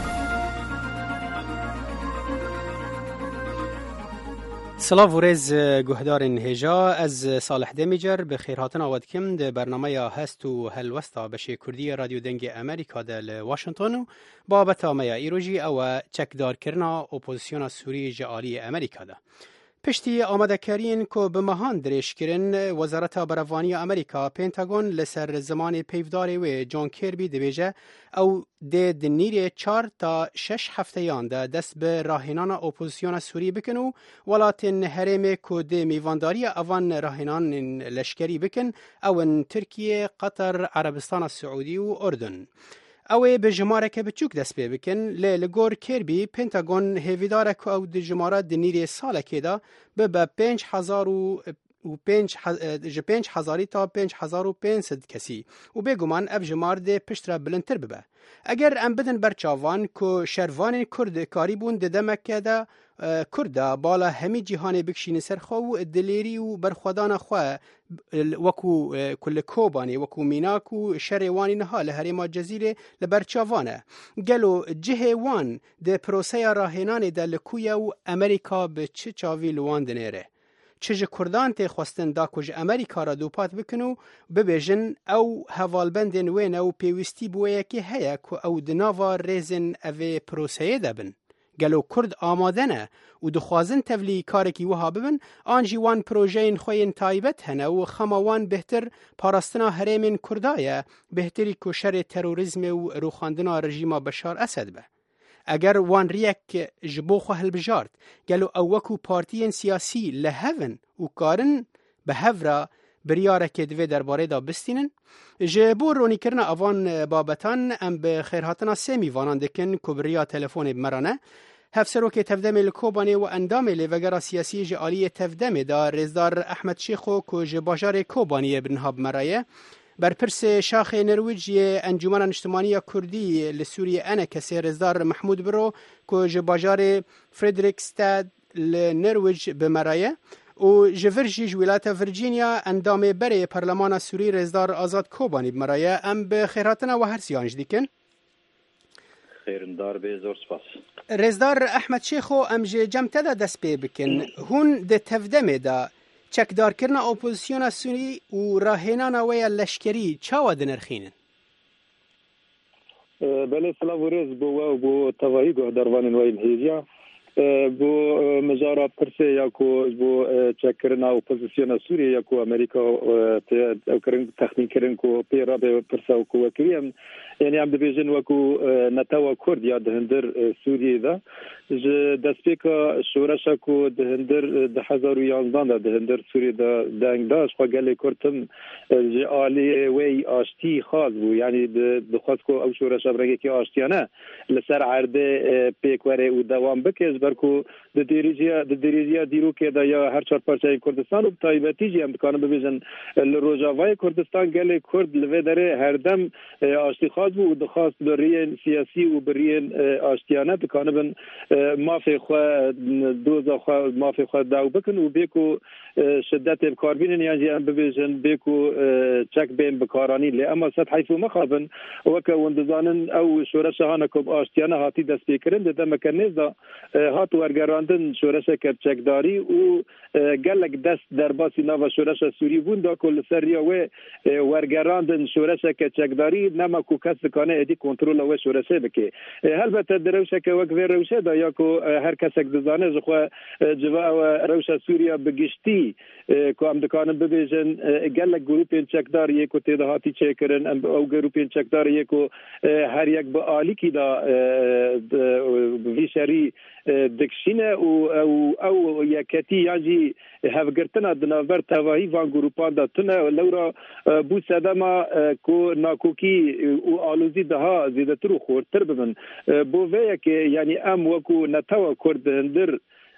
سلاف و ریز گهدارن هجا از صالح دمیجر به خیرهاتن آودکم ده برنامه هست و هلوستا بشه کردی رادیو دنگ امریکا ده واشنطن با بتامه ایروژی او چکدار کرنا اپوزیسیون سوری جعالی امریکا ده. پشتی آمده کرین که به مهان درش کرن وزارت بروانی امریکا پنتاگون لسر زمان پیفداری و جان کربی دبیجه او ده دنیر 4 تا 6 هفته یان ده دست به راهنان اپوزیسیون سوری بکن و ولاتن حرم که ده میوانداری اوان راهنان لشکری بکن او ترکیه، قطر، عربستان السعودی و اردن. اوه به جماره که بچوک دست پی بکن لگور کربی پنتاگون هیویداره که او ده جماره دنیری ساله که ده به 5,000 و 5000 تا 5500 کسی و بێگومان ئەv ji mar dê piştre bilindtir bibe. Eger em bidin ber çavan ku şervanên Kurd karî bûn di demeke de Kurda bala hemî cîhanê bikişîne ser xwe û dilêrî û berxwedana xwe wekû ku li Kobanê wekû Mînak û şerê wanî niha li Herêma Cezîrê li ber çavan e. Gelo cihê wan di proseya rahênanê de li ku ye û Amerîka bi çi çavî li wan dinêre. Çi ji Kurdan tê xwestin da ku ji Amerîka re dûpat bikin û bibêjin ew hevalbendên wê ne û pêwîstî bi wê yekê heye ku ew di nava rêzên evê proseyê de bin. Gelo Kurd amade ne û dixwazin tevlî karekî wiha bibin, an jî wan projeyên xwe yên taybet hene û xema wan bêhtir parastina herêmên Kurda ye, bêhtirî ku şerê terorîzmê û rûxandina rejîma Beşar Esed be. Eger wan riyek ji bo xwe hilbijart, gelo ew wekû partiyên siyasî li hevin û karin bi hev re biryarekê divê derbarê da bistînin. Ji bo ronîkirina avan babetan em bi xêrhatina sê mîvanan dikin ku bi riya telefonê bi me re ne. Hevserokê tevdemê li Kobanê û endamê lêvegera siyasî ji aliyê tevdemê da Rêzdar Ehmed Şêxo ku ji bajarê Kobaniyê bi niha bi me re ye. Berpirsê şaxê Nirwîciyê Encûmena Niştimaniya Kurdî li Sûriyê Enekesê Rêzdar Mehmûd Biro ku ji bajarê Frederickstad li Nirwîc bi me re ye û ji vir jî ji wîlayeta Virginia endamê berê Parlemana Sûrî Rêzdar Azad Kobanî bi me re ye. Em bi xêrhatina we her siyan jî dikin. Xêrindar bê zor spas. Rêzdar Ehmed Şêxo em ji cem te de dest pê bikin. Hûn di tevdemê de çekdarkirina opozisyona Sûrî û rahênana we ya leşkerî çawa dinirxînin? Belê silav û rêz bo we û bo tevahî guhdarvanên we yên hêviya. Bo mijara pirsê ya ku bo çekkirina opozisyona Sûriyê ya ku Amerîka ew kirin texmînkirin ku pê rabe pirsa ku wekirî em yani em dibêjin wekû netewa Kurd ya di hindir Sûriyê de ji destpêka şoreşa ku di hindir di 2011 de di hindir Sûriyê de deng da ji xwe gelê Kurdim ji aliyê wê aştî xas bû yani dixwast ku ew şoreşa birekekî aştiyane li ser erdê pêk were û dewam bike ji ber ku di derêziya dîrokê de ya her çar parçayên Kurdistan û taybetî jî em dikarin bibêjin li Rojavayê Kurdistan gelê Kurd li vê derê herdem aştî xas bû û dixwast bi rêyên siyasî û bi rêyên aştiyane dikanibin mafê xwe doza xwe mafê xwe dew bikin û bê ku şiddetê bikarbînin yan jî em bibêjin bê ku çek bên bikaranî lê em sed heyf û mexabin weke hûn dizanin ew şoreşa hane ku aştiyane hatî destpêkirin di demeke nêz da hat wergerandin şoreşeke çekdarî û gelek dest derbasî nava şoreşa Sûrî bûn da ku li ser riya wê wergerandin şoreşeke çekdarî nema ku kes dikane êdî kontrola wê şoreşê bike. Helbete di rewşeke wek vê rewşê da ya ku her kesek dizane ji xwe civa ew rewşa Sûriya bi giştî ku em dikanin bibêjin gelek grûpên çekdar yê ku tê de hatî çêkirin em ew grûpên çekdar yê ku her yek bi alîkî da vî şerî dikişîne û ew yeketî yan jî hevgirtina di navber tevahî van grûpan da tune lewra bû sedema ku nakokî û alozî daha zêdetir û xortir bibin. Bo vê yekê yani em wekû netewa Kurd di hindir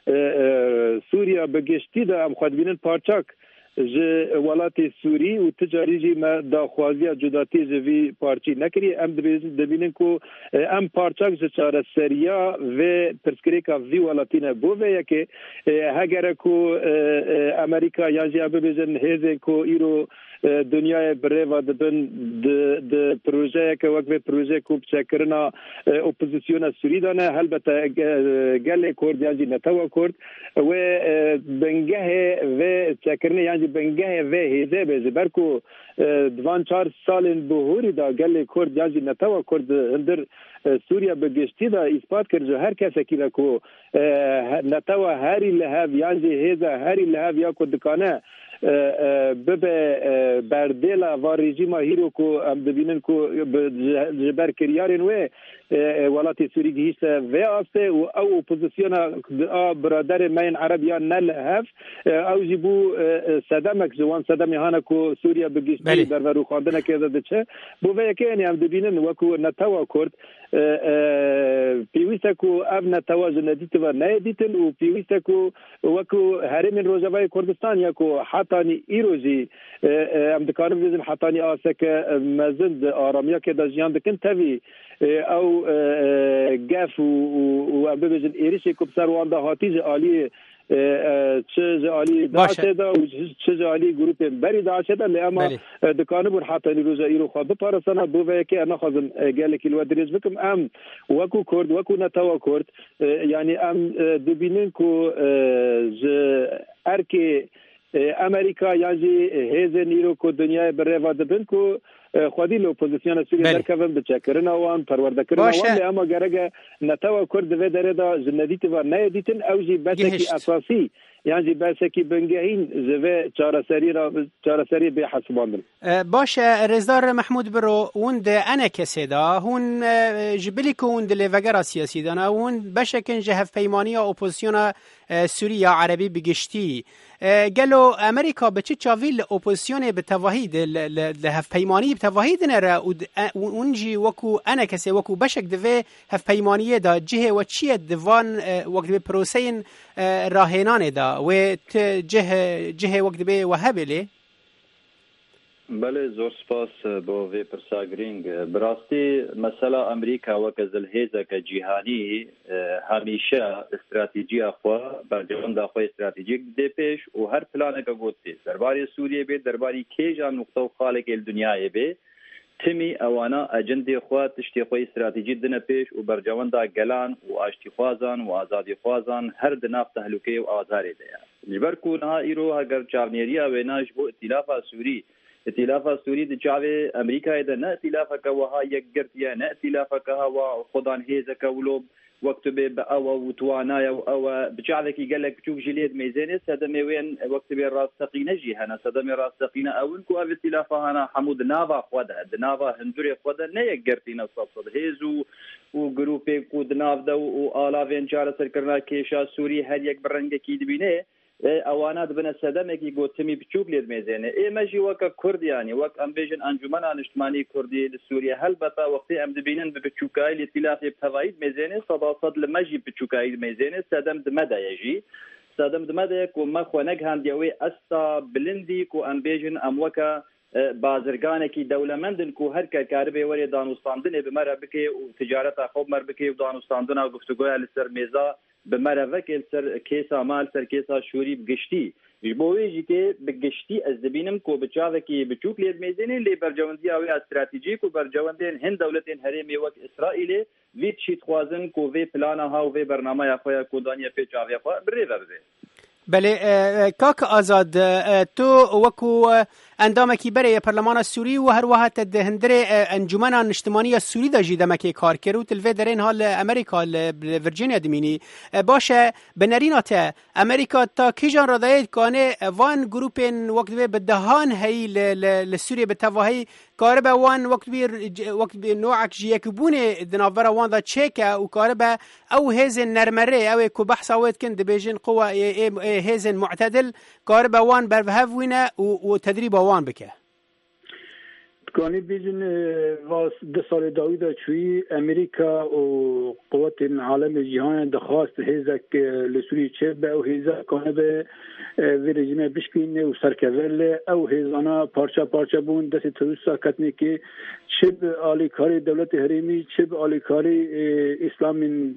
Sûriya bi giştî de em xwe dibînin parçak ji welatê Sûrî û ticarî jî me daxwaziya cudatî ji vî parçî nekirî em dibînin ku em parçak ji çareseriya vê pirsgirêka vî welatî ne. Bo vê yekê hegere ku Amerîka yan jî em bibêjin hêzên ku îro dünyayê birêva dibin di projeyeke wek vê projeyê ku çekkirina opozisyona Sûrî de ne helbete gelê Kurd yan jî netewa Kurd wê bingehê vê çekkirinê yan jî bingehê vê hêzê bê ji ber ku divan 4 salên bihûrî da gelê Kurd yan jî netewa Kurd hindir Sûriya bi giştî da îspat kir ji her kesekî de ku netewa herî li hev yan jî hêza herî li hev ya ku dikane bibe berdêla va rejîma hîro ku em dibînin ku ji ber kiryarên wê welatê Sûrî gihîşte vê astê û ew opozisyona a biraderê me yên Erebiyan ne li hev ew jî bû sedemek ji wan sedemê hane ku Sûriya bi giştî derver û xwandinekê de diçe. Bo vê yekê yani em dibînin wekû netewa Kurd pêwîst e ku ev netewa ji nedîtî ve neyê dîtin û pêwîst e ku wekû herêmên Rojavayê Kurdistan ya ku heta حتانی ایروزی ام دکارم ویزن حتانی آسک مزند آرامیا که دجیان دکن توی او گف و ام ببیزن ایریشی کبسر وانده هاتیز آلی چه عالی داشه دا و چه عالی گروپ بری داشه دا لیاما دکانه بر حتانی روز ایرو خواب بپارسانا بوه که انا خواهزم گله کلو دریز بکم ام وکو کرد وکو نتوا کرد یعنی ام دبینن کو ز ارکی امریکا یعنی هزه نیرو کو دنیای بره و دبن کو خودی له اپوزیسیون سوریه درکوم بچکرن اوان پروردکرن اوان اما گرگه نتوا کرد و دره دا زندیت و نه دیتن اوجی بسکی اساسی یعنی بسکی بنگهین زوه چارسری به حساباندن باشه رزدار محمود برو وند انا کسیدا هون جبلیکو وند لوگرا سیاسی دانا هون بشکن جهف پیمانی اپوزیسیون سوریه عربی بگشتی قالوا امريكا بتشي تشافيل اوبوزيسيون بتوحيد لهف بيماني بتوحيد نرا ونجي وكو انا كسي وكو بشك دفي هف بيمانيه دا جهه وتشي دفان وقت بروسين راهنان دا و جهه وقت به وهبله بله زور سپاس با وی پرساگرینگ براستی مثلا امریکا وکزل هیزه که جیهانی همیشه استراتیجی اخوا برجوان داخوی استراتیجیک ده پیش و هر پلانه که گوتی درباری سوریه بی درباری کیجان نقطه و خالق الدنیای بی تمی اوانا اجنده خوا تشتی خوی استراتیجی دنه پیش و برجوان دا گلان و آشتی خوازان و آزادی خوازان هر دناف تهلوکه و آزاری ده جبر کونها ایرو اگر چاونیریا و ناش بو ائتلاف سوری ائتلاف سوری د چاوی امریکا ده نه ائتلاف که وها یک گرتیا نه ائتلاف که هوا خدان هیزه که ولوب وقت به او وتوانا او بچاوی کی گلک چوک جلید میزنه صدمه وین وقت به راستقینه جهنه صدمه راستقینه اون کو ائتلاف هانا حمود ناوا خود ناوا هندوری خود نه یک گرتینه صد هیزو و گروپ کو دناف ده و الا وین چاره سرکرنا کیشا سوری هر یک برنگ کی دبینه اوانات بنا صدمه کی گوتمی بچوک لید میزنه ای ماجی وک کرد یعنی وک امبیجن انجمن اجتماعی کردی سوریه هل بتا وقتی ام دبینن بچوکای ائتلاف بتوایید میزنه صداصد لماجی بچوکای میزنه صدم دمدا یجی صدم دمدا کو ما خونک هم دیوی استا بلندی کو امبیجن اموکا بازرگان کی دولمندن کو هر کاربه وری دانوستاندن به مره بکی و تجارت خوب مر بکی و دانوستاندن او گفتگوی لسر میزا به مره وکل سر کیسا مال سر کیسا شوری بگشتی جبوی که بگشتی از دبینم کو بچاو کی بچوک لید میزنه لی برجوندی او استراتژیک و برجوندین هند دولتین هرمی وک اسرائیل ویت شیت خوازن کو وی پلان ها و وی برنامه یا خو کو دانیا پیچاوی خو بری ورده بله کاک آزاد تو وکو اندامکی برای پارلمان السوری و هر وقت هندره انجمن اجتماعی السوری دا جیدمکی کار کرد تلوی درین حال امریکا ویرجینیا دمینی باشه بنرینات امریکا تا کیجان رادایت کانه وان گروپین وقت به دهان هی لسوری به تواهی کار به وان وقت به نوعک جیکبون دناور وان دا چیکه و کار به او هزن نرمره او کو بحث اوت کند بیجن قوه هزن معتدل کار به وان برفهوینه و تدریب وان بکه کانی بیجن واس ده سال داوود چوی امریکا و قوات عالم جهان دخواست هزک لسوری چه به او هزا کنه به وی رژیم بشکینه و سرکول او هزانا پارچه بون دست تروسا کتنی که چه به آلیکاری دولت حریمی چه به آلیکاری اسلام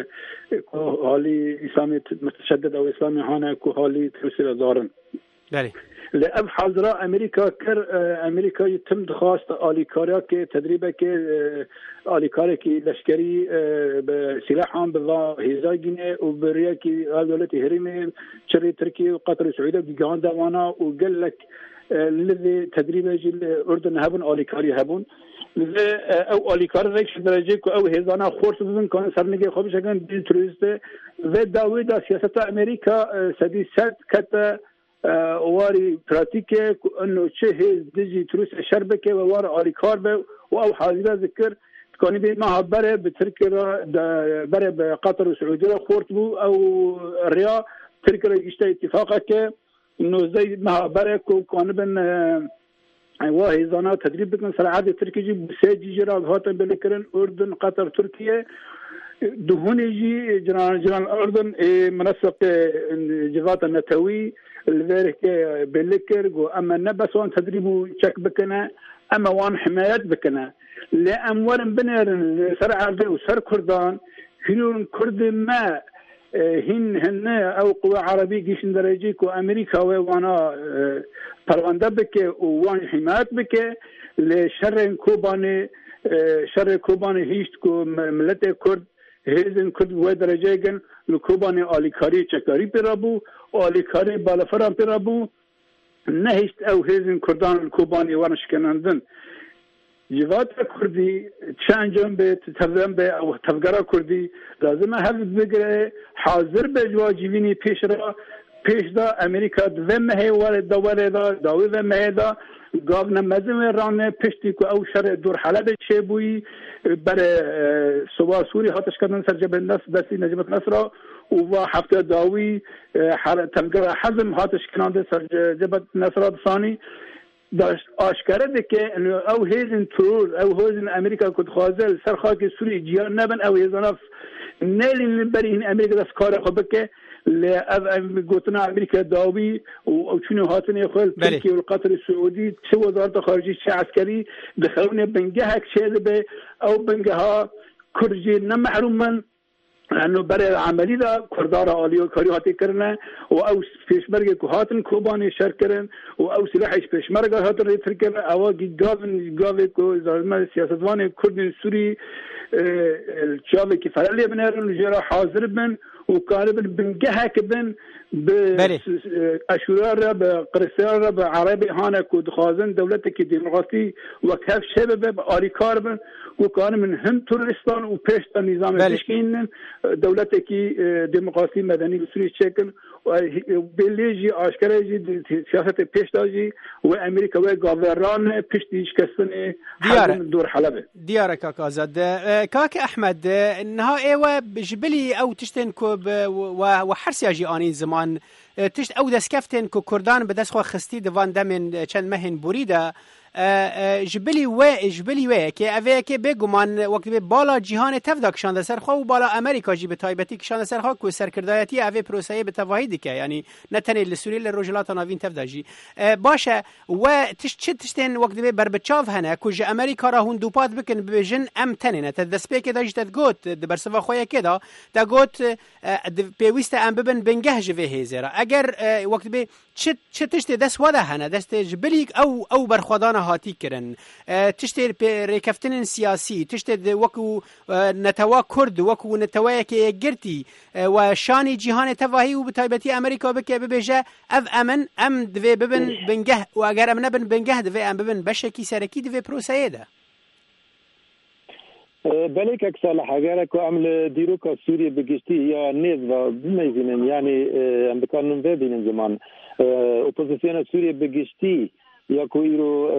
حالی اسلام متشدد او اسلام هانه که حالی تروسی را دارن بله لأب حاضرة أمريكا يتم دخواست آليكاريا كي تدريبه كي آليكاريا كي لشكري بسلاحهم بالله هزاجنة وبريا كي دولة هرمي شري تركيا وقطر وسعودية بيجان دوانا وقال لك الذي تدريبه جي الأردن هبون آليكاريا هبون لذا او آليكار ريكش درجه او هزانا خورس بزن كان سرنگي خوبش كان دي توريست و داويدا سياسة أمريكا سدي سد كتا واري براتيكه انه چه دجي تروس شربكه ووار آليكار به او حاضر ذكر كوني بي ما بره بتركيا بره بقطر وسعوديه خورت بو او ريا تركيا اشتا اتفاقك انه زي ما بره كون بن واهي زانا تدريب بكن سرعات تركيا بساجي جرا هاتن بلكرن اردن قطر تركيا دهوني جنرال الأردن منسق جغات النتوي الفيرك بلكر أما نبس وان تدريبو شك بكنا أما وان حمايات بكنا لأموال بنير سر عربي وسر كردان هنون كرد ما هن أو قوى عربي جيش درجيك وأمريكا وانا پرونده بك وان حمايات بك لشر كوباني هيشت كو ملت كرد هیزن کرد و درجه گن لکوبان آلیکاری چکاری پیرابو آلیکاری بالافران پیرابو نهیست او هیزن کردان لکوبانی وانش کنندن جوات کردی چند جنب به تفهم به او تفکر کردی لازم هر بگره حاضر به جواجیبینی پیش دا امریکا دوم هیوال دواره دا داوی و مهدا گاون مزم رانه پشتی که او شر دور حلب چه بوی بر سوا سوری هاتش کردن سر جبل نصر دستی نجمت نصر و هفته داوی تفکر حزم هاتش کردن سر جبل نصر ثانی داشت آشکاره ده که او هیزن ترور او هیزن امریکا کد خوازل سر خاک سوری جیان نبن او هیزناف نیلی بری این امریکا دست کار خوبه که قوتنا امریکا داوی و چون هاتن خل ترکیه و قطر السعودي چه وزارت خارجه چه عسکری دخلون بنگه چه به او بنگه ها کرجی نمحرومن انه برای عملی دا کردار عالی و کاری هاتی کرنه و او پیشمرگ که هاتن کوبانی شر کرن و او سلاحش پیشمرگ هاتن ریتر کرن او گاوی که زارزمان سیاستوان کرد سوری چاوی که فرالی بنرن جرا حاضر بن وكانوا بنجها كبن بأشورا بقرسارا بعربي هانا كود خازن دولتك ديمقراطي وكيف شباب آريكار بن وكان من هم تورستان وبيشتا نظام تشكين دولتك ديمقراطي مدني بسوري تشكن وبيليجي عسكري سياسة بيشتاجي وأمريكا وغافران بيشتيش كسنة دور حلبة ديارك كازاد كاك أحمد إنها إيوة بجبلي أو تشتن كوب وحرسي أجي آنين زمان تشت أو دسكفتن كو كردان بدس خو خستي دوان دمن چند مهن بوريدا جبلي و که اوه که بگمان وقتی به بالا جهان تفدا کشانده سرخوا و بالا امریکا جی به تایبتی کشانده سرخوا که سرکردایتی اوه پروسه به تواهیدی که یعنی نتنی لسوری لروجلات ناوین تفدا جی باشه و تشتین وقتی به بربچاف هنه که امریکا را هون دوپات بکن بجن ام تنینه تدسپی که داشت تدگوت برسوا خویا که دا تدگوت پیوست ام ببن بنگه جوه هیزیرا اگر وقتی به چه تشت دست وده هنه دست جبلی او برخوادان هاتی کرن تشتر ریکفتن سیاسی تشتر وکو نتوا کرد وکو نتوا که گرتی و شانی جهان تواهی و بتایبتی امریکا بکه ببیجه اف امن ام دوی ببن بنگه و اگر ام نبن بنگه دوی ام ببن بشکی سرکی دوی پروسه ده بلک اکسال حاجه که عمل دیروکا سوریه بگشتی یا نیز و بمیزینن یعنی ام بکنن ببینن زمان اپوزیسیون سوریه بگشتی یا کویرو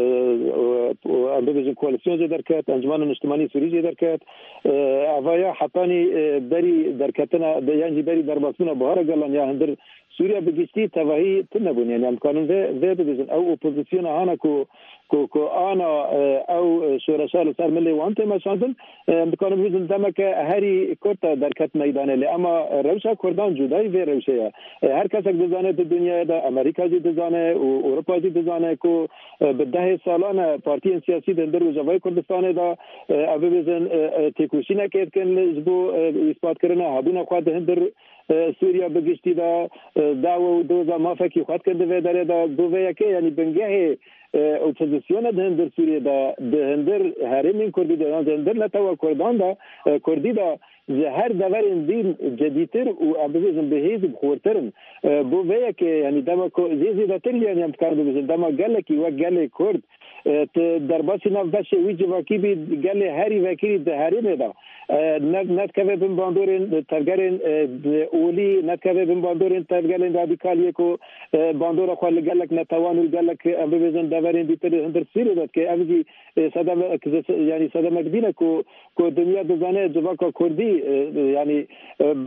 ببیجن کوالسیون درکت انجمن اجتماعی سوریه درکت اویا حتانی بری درکتنا یعنی بری درباسونا بهار گلان یا هندر سوریه بگشتی توهی تنبون یعنی امکانون و ببیجن او اپوزیسیون هانا کو انا او شورشال سر ملی وانت مشاندن امکانون ببیجن دمک هری کرد درکت میدانه لی اما روشا کردان جدای و روشه هر کس دزانه دنیا دا امریکا جی دزانه و اروپا جی دزانه کو به 10 سالانه پارتی سیاسی در وجوای کردستان دا ببیجن تکوشینه که کن لجبو اثبات کرنا هابونا خود هندر سوریا بگشتی دا داو دوزا مافکی خود کرده و داره دا دوه یکی یعنی بنگه اپوزیسیون دهندر سوریه دا دهندر هرمین کردی دا دهندر نتوا کردان دا کردی دا هر دورین دین جدیدتر و ابزن به حزب خورترن بوه که یعنی دما کو زیادتر یعنی هم کار بزن دما گله کی و گله کرد در باسی نفش ویج واکی بی گله هری وکیل ده هری ندا نت که بن باندورن ترگرن اولی نت که بن باندورن ترگرن رادیکالی کو باندور خو گلک نتوان گلک ابزن دورین دیتر هندر سیره داد که ابزی صدام یعنی صدام مدینه کو دنیا دزانه جواکا کردی یعنی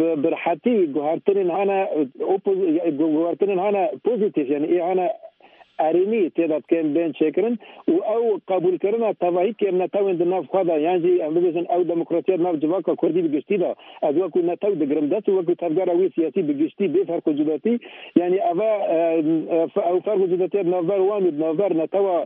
برحتی گوهرترین هانا گوهرترین هانا پوزیتیف یعنی ای هانا ارینی تعداد کم بین چکرن و او قبول کردن توهی که نتاون دناف خدا یعنی ام بزن او دموکراتیت ناف جواکا کردی بگشتی دا از وقت نتاو دگرمدت و وقت تفکر اوی سیاسی بگشتی به فرق جداتی یعنی او فرق جداتی نوبر وامد نوبر نتاو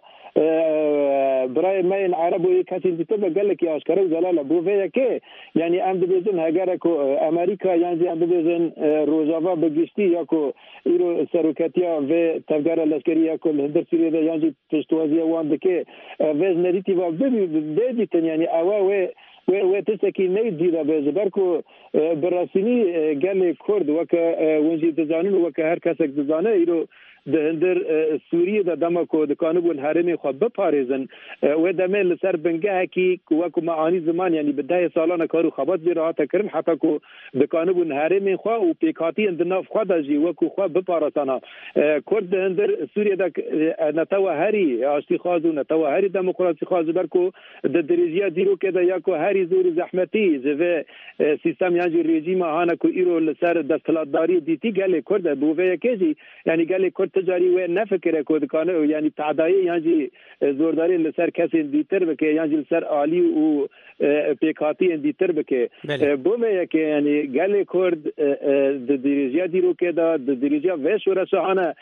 برای من عرب و کسی دیگه قال لك يا اشكره زلاله بوفيا كي يعني ام بزن هاجركو امريكا يعني ام بزن روزافا بگشتي ياكو ايرو سروكاتيا و تفجر العسكريه كل هندر سوريا يعني تشتوازيه وان دكي وز نريتيفا بدي يعني اوا و تسكي نيدي دا بزبركو براسيني قال كرد وك ونجي تزانن وك هر كسك تزانه ايرو دهندر سوریه د دمکو د قانون الحرمي خو به پاریزن و د مل سر بنګه کی کوکو معانی زمان یعنی بدايه سالانه کارو خبات به راحت کړم حتی کو د قانون الحرمي خو او پیکاتی اندناف خو د جی وکو خو به پارسانه کورد دهندر سوریه د نتوهری اشتخاذ نتوهری دموکراسی خاص برکو د درجه دیرو کې د یاکو هری زور زحمتي زو سیستم یعنی رژیم هانه کو ایرو سر د سلطداری دیتی گله کورد بووی کیږي یعنی گله تجاری و نفکر کود کانه یعنی تعدایی یعنی زورداری لسر کسی دیتر بکه یعنی لسر عالی و پیکاتی دیتر بکه بومه که یعنی گل کرد د دیریجیا دیرو که دا د دیریجیا و شورشانه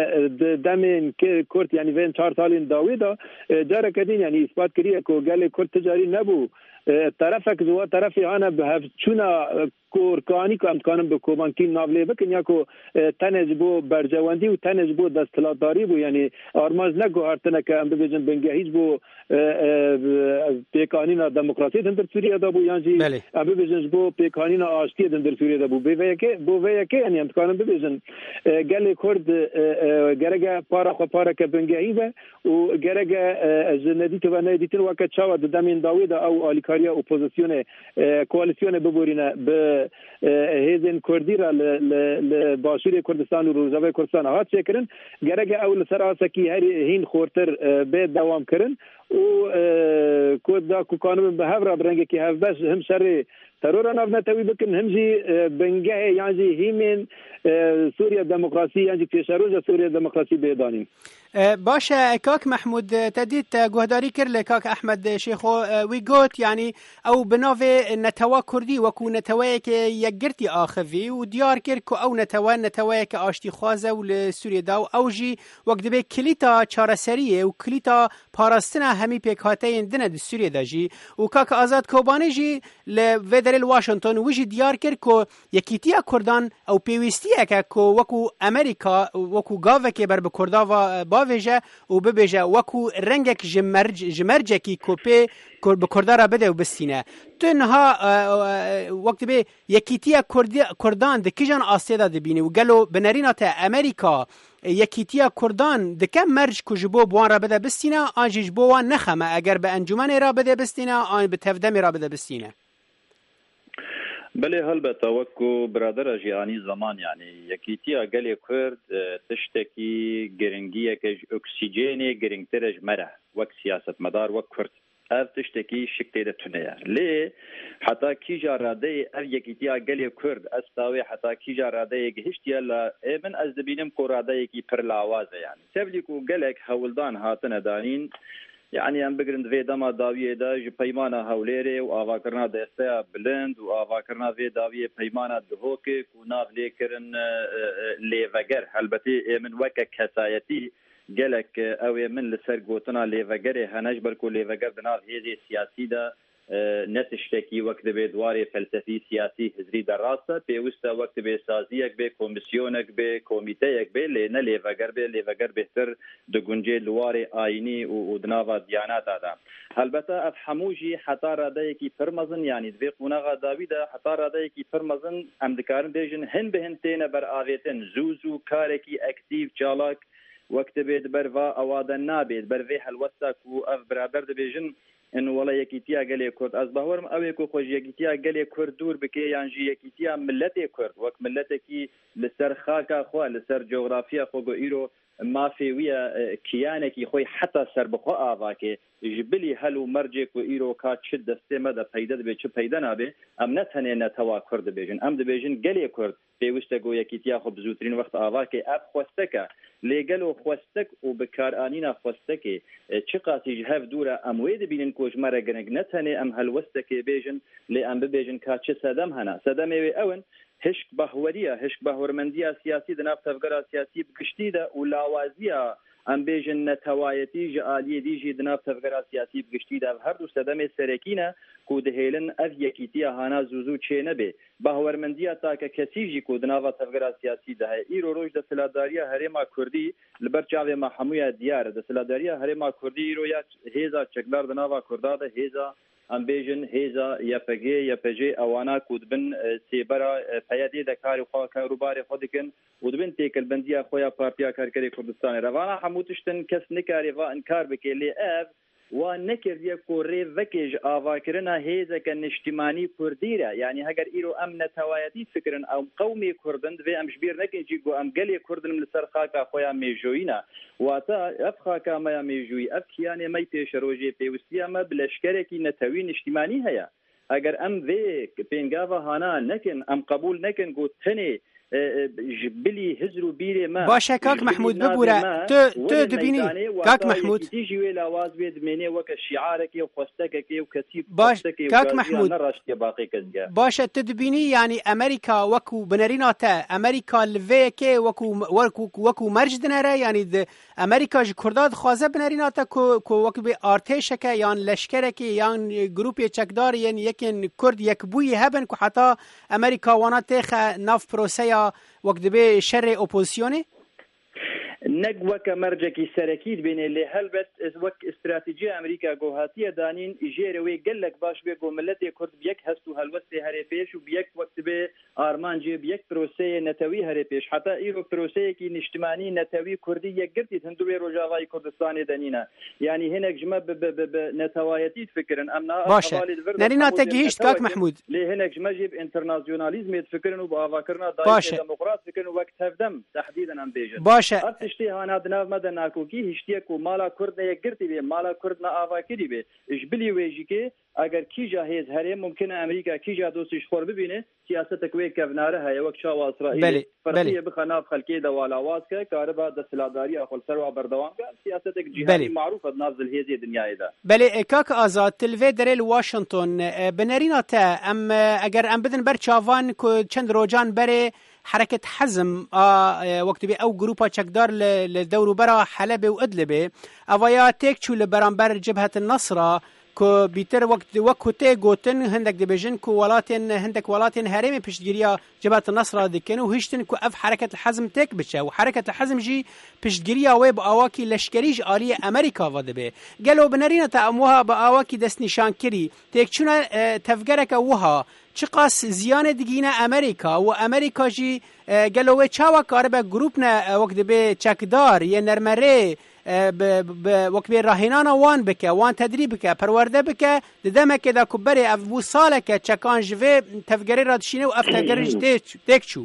دمن که کرد یعنی وین 4 سال داوی دا جاره کدین یعنی اثبات کریه که گل کرد تجاری نبو طرفك زوا طرفي انا بهفچونا کورکانی که امکانم به کوبانکی ناوله بکن یا که تنجبو برجواندی و تنجبو دستلاتداری بو یعنی آرماز نگو هرتنه که ام ببیجن بنگهیج بو پیکانینا دموکراسی دندر سوریه دا بو یعنی ام ببیجن بو پیکانینا آشتی دندر سوریه دا بو بو که یعنی امکانم ببیجن گل کرد گرگه پارا خو پارا که بنگهیجه و گرگه جندی تو ندیتن وقت چاوا دمین داوید او آلیکاریا اپوزیسیون کواليسيون ببورینه به هیزن کردی را لباشور کردستان و روزاوی کردستان هات چکرن گرگه اول سراسکی هر هین خورتر به دوام کرن و کود دا کانون به هفرا برنگه که هفبش هم شر ترور ناف نتوی بکن همجی بنگه یعنی هیمن سوریا دموکراسی یعنی پیشروز سوریا دموکراسی بیدانیم باشه کاک محمود تدید گهداری کرد لکاک احمد شیخو وی گوت یعنی او بناوه نتوا کردی وکو نتوایی که یکگرتی آخوی و دیار کرد که او نتوایی که آشتی خوازه و لسوری داو او جی وقت به کلیتا چارسریه و کلیتا پاراستنا همی پیکاته دنه دی سوری دا جی و کاک آزاد کوبانه جی لودر واشنطن و جی دیار کرد که یکیتیا کردان او پیوستیه که وکو امریکا وکو گاوه که بر بکردا و باویجه و ببیجه وکو رنگک جمرجه کی کوپی بکردا را بده و بستینه تنها وقت به یکیتیا کردان ده کجان آسیه ده بینه و گلو بنرینات امریکا یکیتیا کردان ده کم مرج کجبو بوان را بده بستینه آنجیج بوان نخمه اگر به انجمن را بده بستینه آن به تفدم را بده بستینه بله هل بتوکو برادر جیانی زمان یعنی یکیتیا گلی کرد تشتکی گرنگیه که اکسیجنی گرنگترش مره وک سیاست مدار وک کرد اف تشتکی شکتی ده تونه لی حتی کی جاراده اف یکیتیا گلی کرد استاوی حتی کی جاراده گهشتیا لا من از دبینم کوراده کی پر لاوازه یعنی تبلیکو گلک هولدان هاتن دانین يعني ام بگرند في دما داویه دا ج پیمانه هوليري و اواکرنا دسته بلند و اواکرنا في داویه پیمانه دهوکه کو ناف لیکرن لیوگر البته من وک کسایتی گلک او من لسر گوتنا لیوگر هنج برکو لیوگر دناف هیزی سیاسی دا نتشتکی وقت به دوار فلسفی سیاسی حزبی در راسته پیوسته وقت به سازیک به کمیسیونک به کمیته به لینه لیوگر بهتر د گنجه لوار آینی و دناوا دیانات ادا البته اف حموجی حتی راده کی فرمزن یعنی به قونغه داویده حتی راده کی فرمزن امدکارن دیجن هن به هنتینه بر اویتن زوزو کارکی اکتیو چالاک وقت به بروا اوادن نابید بر وی حلوستا کو اف برادر د بیجن ان ولا یکیتیا گلی کرد از باورم اوی کو خوش یکیتیا گلی کرد دور بکی یعنی یکیتیا ملت کرد وک ملت کی لسر خاکا خو لسر جغرافیا خو ایرو مافێویە کیانێکی خۆی حتا سەربخوا ئاواکێ ژبلی هەل و مەرجێک و ئیرۆکا چ دەستێمەدە پەیدە دەبێت چ پەیدە نابێ ئەم نەتەنێ نەتەوا کورد دەبێژن ئەم دەبێژن گەلێ کورد پێویستە گۆیەکیتیا خۆ بزووترین وەخت ئاواکێ ئەب خۆستەکە لێگەل و خۆستەک و بکارانینا خۆستەکێ چ قاتیژ هەف دوورە ئەموێ دەبینن کۆژمەرە گەنگ نەتەنێ ئەم هەلوەستەکێ بێژن لێ ئەم ببێژن کا چ سەدەم هەنا سەدەمێوێ ئەون هشک بەهوەریە هشک بەهوەرمەندیە سیاسی دەناو تەفگەرا سیاسی بگشتیدا و لاوازیە ئەم بێژن نەتەوایەتی ژە ئالیە دیژی دناو تەفگەرا سیاسی بگشتیدا هەردوو سەدەمێ سەرەکینە کو دەهێلن ئەف یەکیتیە هانا زوزوو چێ نەبێ بەهوەرمەندیە تاکە کەسیژی کو دناوە تەفگەرا سیاسی دەهەیە ئیرۆ ڕۆژ دەسەلاتداریە هەرێما کوردی لەبەر چاوێمە هەموویە دیارە دەسەلاتداریە هەرێما کوردی ئیرۆیا هێزا چەکدار دناوە کوردادە هێزا ئەم بێژن هێزا یەپەگێ یەپەژێ ئەوانە کو دبن سێبەرە پەیەدێ دەکاری خوا کاروبارێ خۆ دکن و دبن تێکەلبەندیە خۆیان پارتیا کارگەری کوردستانی ڕەوانە هەموو تشتن کەس نکارێ وا ئینکار بکێ لێ ئەف وا نەکردیە کۆڕێ ڤەکێژ ئاواکردنە هێزەکە نیشتیمانی کوردیرە یعنی هەگەر ئیرۆ ئەم نەتەوایەتی فکرن ئەو قەومی کوردن دەبێ ئەم ژبیر نەکەنجی گۆ ئەم گەلێ کوردن لەسەر خاکە خۆیان مێژۆیینە واتە ئەف خاکامەیە مێژووی ئەف کیانێ مەی پێشە ڕۆژێ پێویستی ئەمە بلەشکەرێکی نەتەوی نیشتیمانی هەیە ئەگەر ئەم vê پێنگاوە هانا نەکن ئەم قبول نەکن گۆ تەنێ بلی هزر و بیرێ ما باشە کاک محمود ببورە تۆ دبینی کاک محمود تیژی وێ لاواز بێ دمێنێ وەکە شیعارێکی و خۆستەکێکی و کەسی کاک محمود نەڕاشتیە باقی کەسگە باشە تۆ دبینی یعنی ئەمریکا وەکو بنەریناتە ئەمریکا لڤەیەکێ وەکو مەرج دنەرە یعنی ئەمریکا ji کوردا dixwaze بنەریناتە ku wekî bê artêşeke yan leşkerekê yan grûpê çekdarî yên yekên Kurd yekbûyî hebin ku heta Amerîka wana têxe nav proseya wek dibe şerê opozisyonê نەک وەکە مەرجێکی سەرەکی بێنێ لێ هەلبەت وەک استراتیجی ئەمریکا گۆهاتیە دانین ژێرەوەی گەلک باش بێ گۆ ملەتێ کورد بەک هەست و هەلوەستێ هەرێ پێش و بەک وەکت بێ ئارمانجێ بەک پرۆسەیە نەتەوی هەرێ پێش حتا ئیرۆ پرۆسەیەکی نیشتیمانی نەتەوی کوردی یەکگرتی هەندوێ ڕۆژاوای کوردستانی دەنینە یعنی هێنێک ژمە نەتەوایەتی فکرن ئەم باشە نەریناتە گەیشت کاک محمود لێ هێنێک ژمەژێ ئینتەرناسیۆنالیزمێت فکرن و بە ئاواکردنا دایە دموکرات فکرن و وەک هەفدەم تەحدیدەن ئەم بێژن باشە تشتی هانا دناو مەدە ناکۆکی هیشتیەک و مالا کورد نەیەکگرتی بێ مالا کورد نە ئاواکردی بێ ژبلی وێژیکێ ئەگەر کیژا هێز هەرێ ممکنە ئەمریکا کیژا دۆستیش خۆر ببینێ سیاسەتێک وێ کەڤنارە هەیە وەک چاوە ئیسرائیل فەرقیە بخە ناو خەلکێ دەوالاوازکە کارەبا دەسەلاتداری ئاخۆلسەروا بەردەوامکە سیاسەتێک جیهانی معروفە ناو زلهێزیە دنیایدا بەلێ کاک ئازاد تلڤێ دەرێ لە واشنگتۆن بنەریناتە ئەم ئەگەر ئەم بدن بەر چاوان چەند ڕۆژان بەرێ حركة حزم وقت بي أو جروبا تشكدار للدور برا حلبة وإدلبة أفايا تكشو لبرانبر جبهة النصرة كو بيتر وقت تيجوتن هندك دبجن كو ولاتن هندك ولاتن هرمي بشتجريا جبهة النصرة ذكين وهشتن كو أف حركة الحزم تك بتشا وحركة الحزم جي بشتجريا ويب أواكي لشكريج آلية أمريكا فدبه قالوا بنارينا تأموها بأواكي دست نشان كري تكشونا تفجرك وها چقاس زیان دیگینه امریکا و امریکا جی گلوه چاوا کار به گروپنا وقت به چکدار یه نرمره وقت به راهنانا وان بکه وان تدریب بکه پرورده بکه دمه که دا کبری افو ساله که چکان جوه تفگری را دشینه و اف تفگری تکچو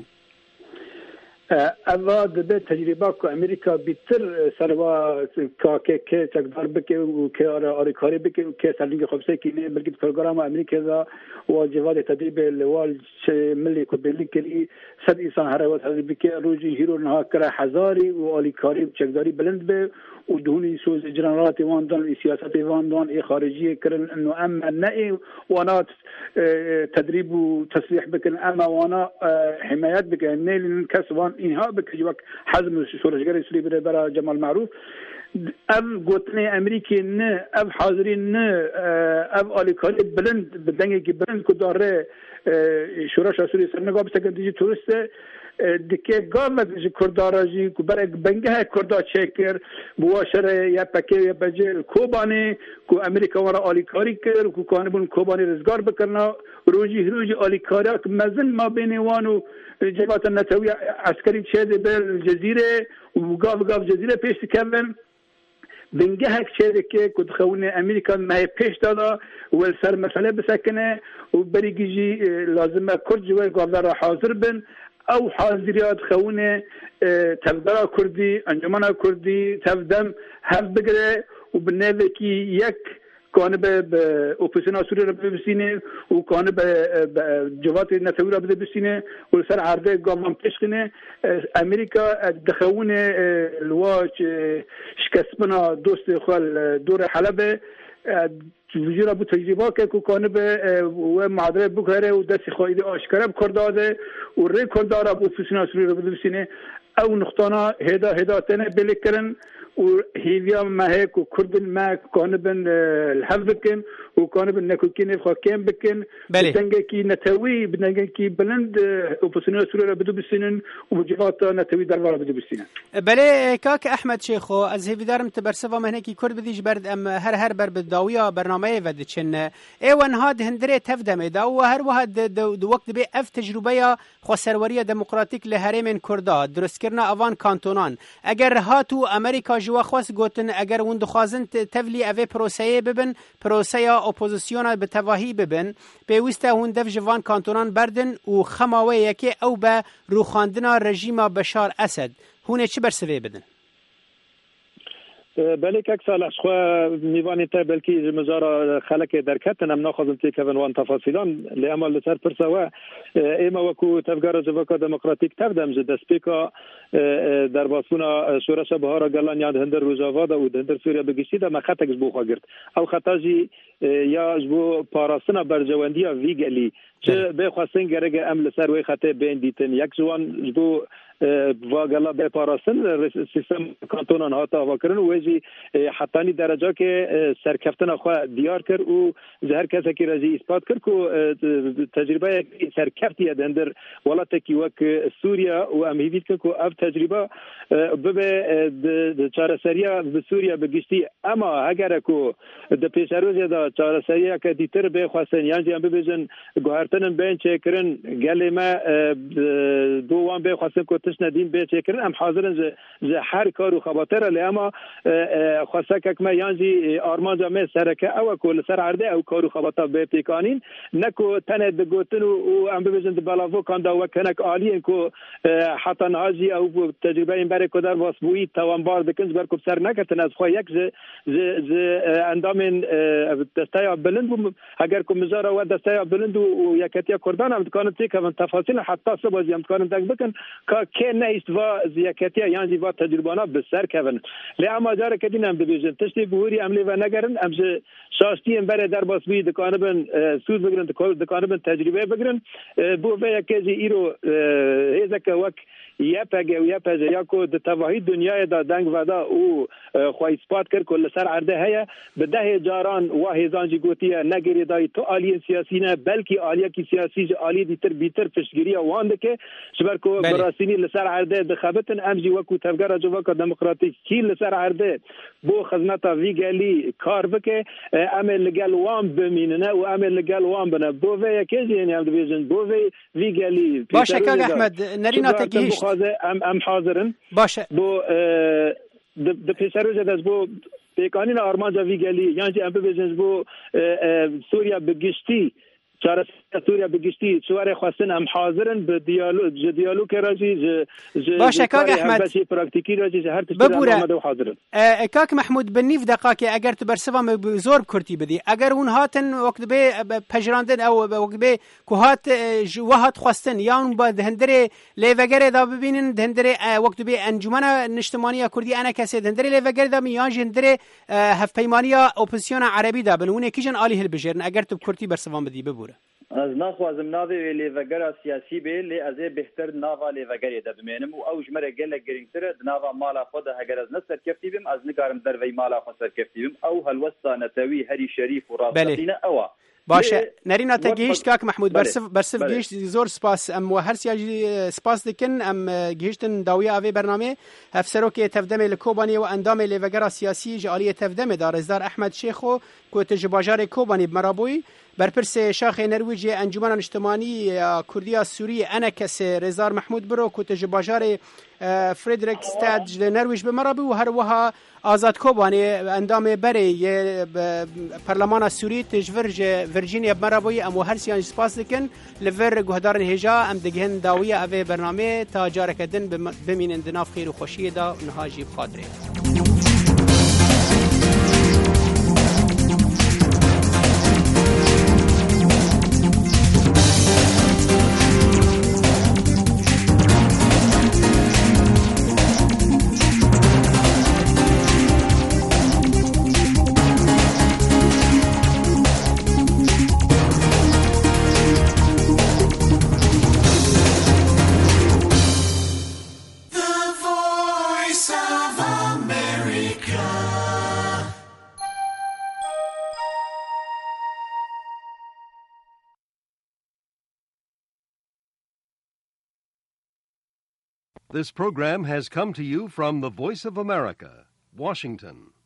اوا دبه تجربه کو امریکا بیتر سروا که تقدر بکه و که آریکاری بکه و که سرلینگ خبسه کینه بلکه پروگرام امریکا دا و جواد تدریب لوال ملی کو بلکه صد انسان هر وقت تدریب بکه روزی هیرو نه کرا هزاری و آریکاری چقداری بلند به و دهونی سوز جنرالات واندان سیاست واندان خارجی کردن انه اما نه وانا تدریب و تصریح بکن اما وانا حمایت بکن نیل کسوان اینها بکن وقت حزم شورشگری سوری بره برای جمال معروف اف گوتنی امریکی نه اف حاضرین نه اف آلیکاری بلند بدنگی که بلند که داره شورش سوری سرنگاه بسکن دیجی توریسته دکه گامت جی کرداراجی کو برای بنگه کردا چکر بواشر یا پکه یا بجل کوبانی کو امریکا ورا آلیکاری کرد کو کانبون کوبانی رزگار بکرنا روزی آلیکاری که مزن ما بین وانو جبهت النتوی عسکری چهده بر جزیره و گاف جزیره پیش کردن بنگه هک چهده که کد خونه امریکا مای پیش دادا و سر مسئله بسکنه و بریگی لازمه کرد جوه گاف را حاضر بن او حاضریات خونه تفدرا كردي انجمنا كردي تفدم هل بقرة وبالنذكي يك كان بأوبسينا سوريا ربده بسينه وكان بجوات نتوي ربده بسينه والسر عرضه قام تشخنه أمريكا دخونه الواج شكسبنا دوست خال دور حلبة وجود بو تجربه که کوکانه به و معادله بکره و دست خواهی آشکاره بکرداده و ریکوردار ابو فسنا سوری رو بدوسینه او نقطانا هدا تنه بلکرن و هیویا مهک و کردن ما کانه بن الحفظ بکن و کانه بن نکوکین خاکیم بکن بدنگه کی نتوی بدنگه کی بلند ابو فسنا سوری رو بدو بسینن و وجوهات نتوی درباره بدو بسینن. بله کاک احمد شیخو از هیویدارم تبرسوا مهنکی کرد بدیش برد ام هر بر بداویا برنامه ودچن ایوان هاد هندره تفدم دا و هر وهاد دو وقت به اف تجربه خسروریه دموکراتیک لهرم کردا درست کرنا اوان کانتونان اگر هاتو امریکا جوا خواست گوتن اگر وند خوازن تفلی اوی پروسه ببن پروسه اپوزیسیون به تواهی ببن پیوسته هند دف جوان کانتونان بردن و خماوه یکی او به روخاندنا رژیم بشار اسد هونه چه برسوی بدن بله که سال اشخوا میوانی تا بلکی مزار خلق درکتن هم ناخذم تی کون وان تفاصیلان لیامال لسر پرسوا ایما وکو تفگار جوکا دموکراتیک تفدم زد دسپیکا در باسونا شورش بهارا گلان یاد هندر روزاوادا و هندر سوریا بگیشتی دا مخطک جبو خواه گرد او خطاجی یا جبو پاراسنا برجواندیا ویگلی چه بخواستن گرگ ام لسر وی خطه بین دیتن یک جوان جبو واقعا به پاراستن سیستم کانتونان هاتا واکرن و ویجی حتانی درجه که سرکفتن خوا دیار کر و زهر کسی که رازی اثبات کر که تجربه سرکفتی دندر ولات کی وک سوریا و امهیویت که اف تجربه به چارسریا به سوریا بگشتی اما اگر که د پیشروزی دا چارسریا که دیتر به خواستن یعنی ببیزن گوهرتن بین چکرن گلی ما دوان به خواستن که ندیم به چکرن ام حاضرن ز هر کار و خاطر لیاما خاصه که ما یانجی آرمانجا می سرکه او کل سر عرده او کار و خاطر به پیکانین نکو تنه دگوتن و ام ببینند بلاو کاندا و کنک عالی کو حتی ناجی او تجربه این برای کدر واسبوی توانبار بکنز بر کو سر نکتن از خو یک ز اندام دستای بلند اگر کو مزار و دستای بلند و یکتیا کردان ام کانت که تفاصیل حتی سبازی ام کانت دک بکن که نیست و زیاکتیا یعنی و تجربانا بسر کردن لیاما جاره کدین ام ببیجن تشتی بوری عملی و نگرن ام شاشتی ام برای در باسبی دکانبن سود بگیرن دکانبن تجربه بگیرن بو و یکی ایرو هزک وک یا پگه یا کو د تواهی دنیای دا دنگ ودا او خو اثبات کر کل سر عرده هيا بده جاران واهزان جگوتیه نگری دای تو عالی سیاسی نه بلکه عالیه کی سیاسی عالی دیتر بیتر فشگیری وانده که شبر کو براسینی لسر عرده دخبتن امجی وکو تفگر جوکا دموکراتیک کی لسر عرده بو خدمتا ویگلی کار بکه عمل لگل وام بمیننه و عمل لگل وام بنه بو وی کیزی یعنی ام دیویژن بو ویگلی باشه کاغ احمد نرینا تگیش ام حاضرن باشه بو د پیشروز داز بو پیکانین آرمانجا ویگلی یعنی ام ببیزنز بو سوریا بگشتی چاره سوریا بگشتی سوار خواستن ام حاضرن به دیالوگ راجی باشه کاغ احمد پراکتیکی راجی هر تشکیل آماده و حاضرن کاک محمود بنیف دقیقه اگر تبرسوام زور کرتی بدی اگر اون هاتن وقت به پجراندن او وقت به کوهات جوهات خواستن یا اون با هندره لیوگره دا ببینن هندره وقت به انجمن اجتماعی کردی انا کسی هندره لیوگره دا میان هندره هف پیمانی اپوزیسیون عربی دا بلونه کیجن عالی هل بجرن اگر تو کرتی برسوام بدی ببوره از نخوازم ناوی لیوگرا سیاسی به لی از بهتر ناوا لیوگری ده بمینم و اوج مره گله گرینگتره ناوا مالا خود هگر از نصر کفتیبم از نگارم در وی مالا خسر کفتیبم او هلوستا نتوی هری شریف و راستینه اوا باشه نرینا تگیشت کاک محمود برسف گیشت زور سپاس ام و هر سیاجی سپاس دکن ام گیشتن داوی اوی برنامه افسرو که تفدم لکوبانی و اندام لیوگرا سیاسی جالی تفدم دار ازدار احمد شیخو کو تجباجار کوبانی بمرابوی برپرس شاخ نرویج انجمن اجتماعی کردی سوری انا کس رزار محمود برو که تجباجار فریدریک ستاد نرویج بمرابی و هر وها آزاد کوبانی اندام بری پارلمان سوری تجورج ورجینیا بمرابی ام هر سیان سپاس دکن لور گهدار هجا ام دگهن داویه اوی برنامه تا جارک دن بمینن دناف خیر و خوشی دا نهاجی بخاطره. This program has come to you from the Voice of America, Washington.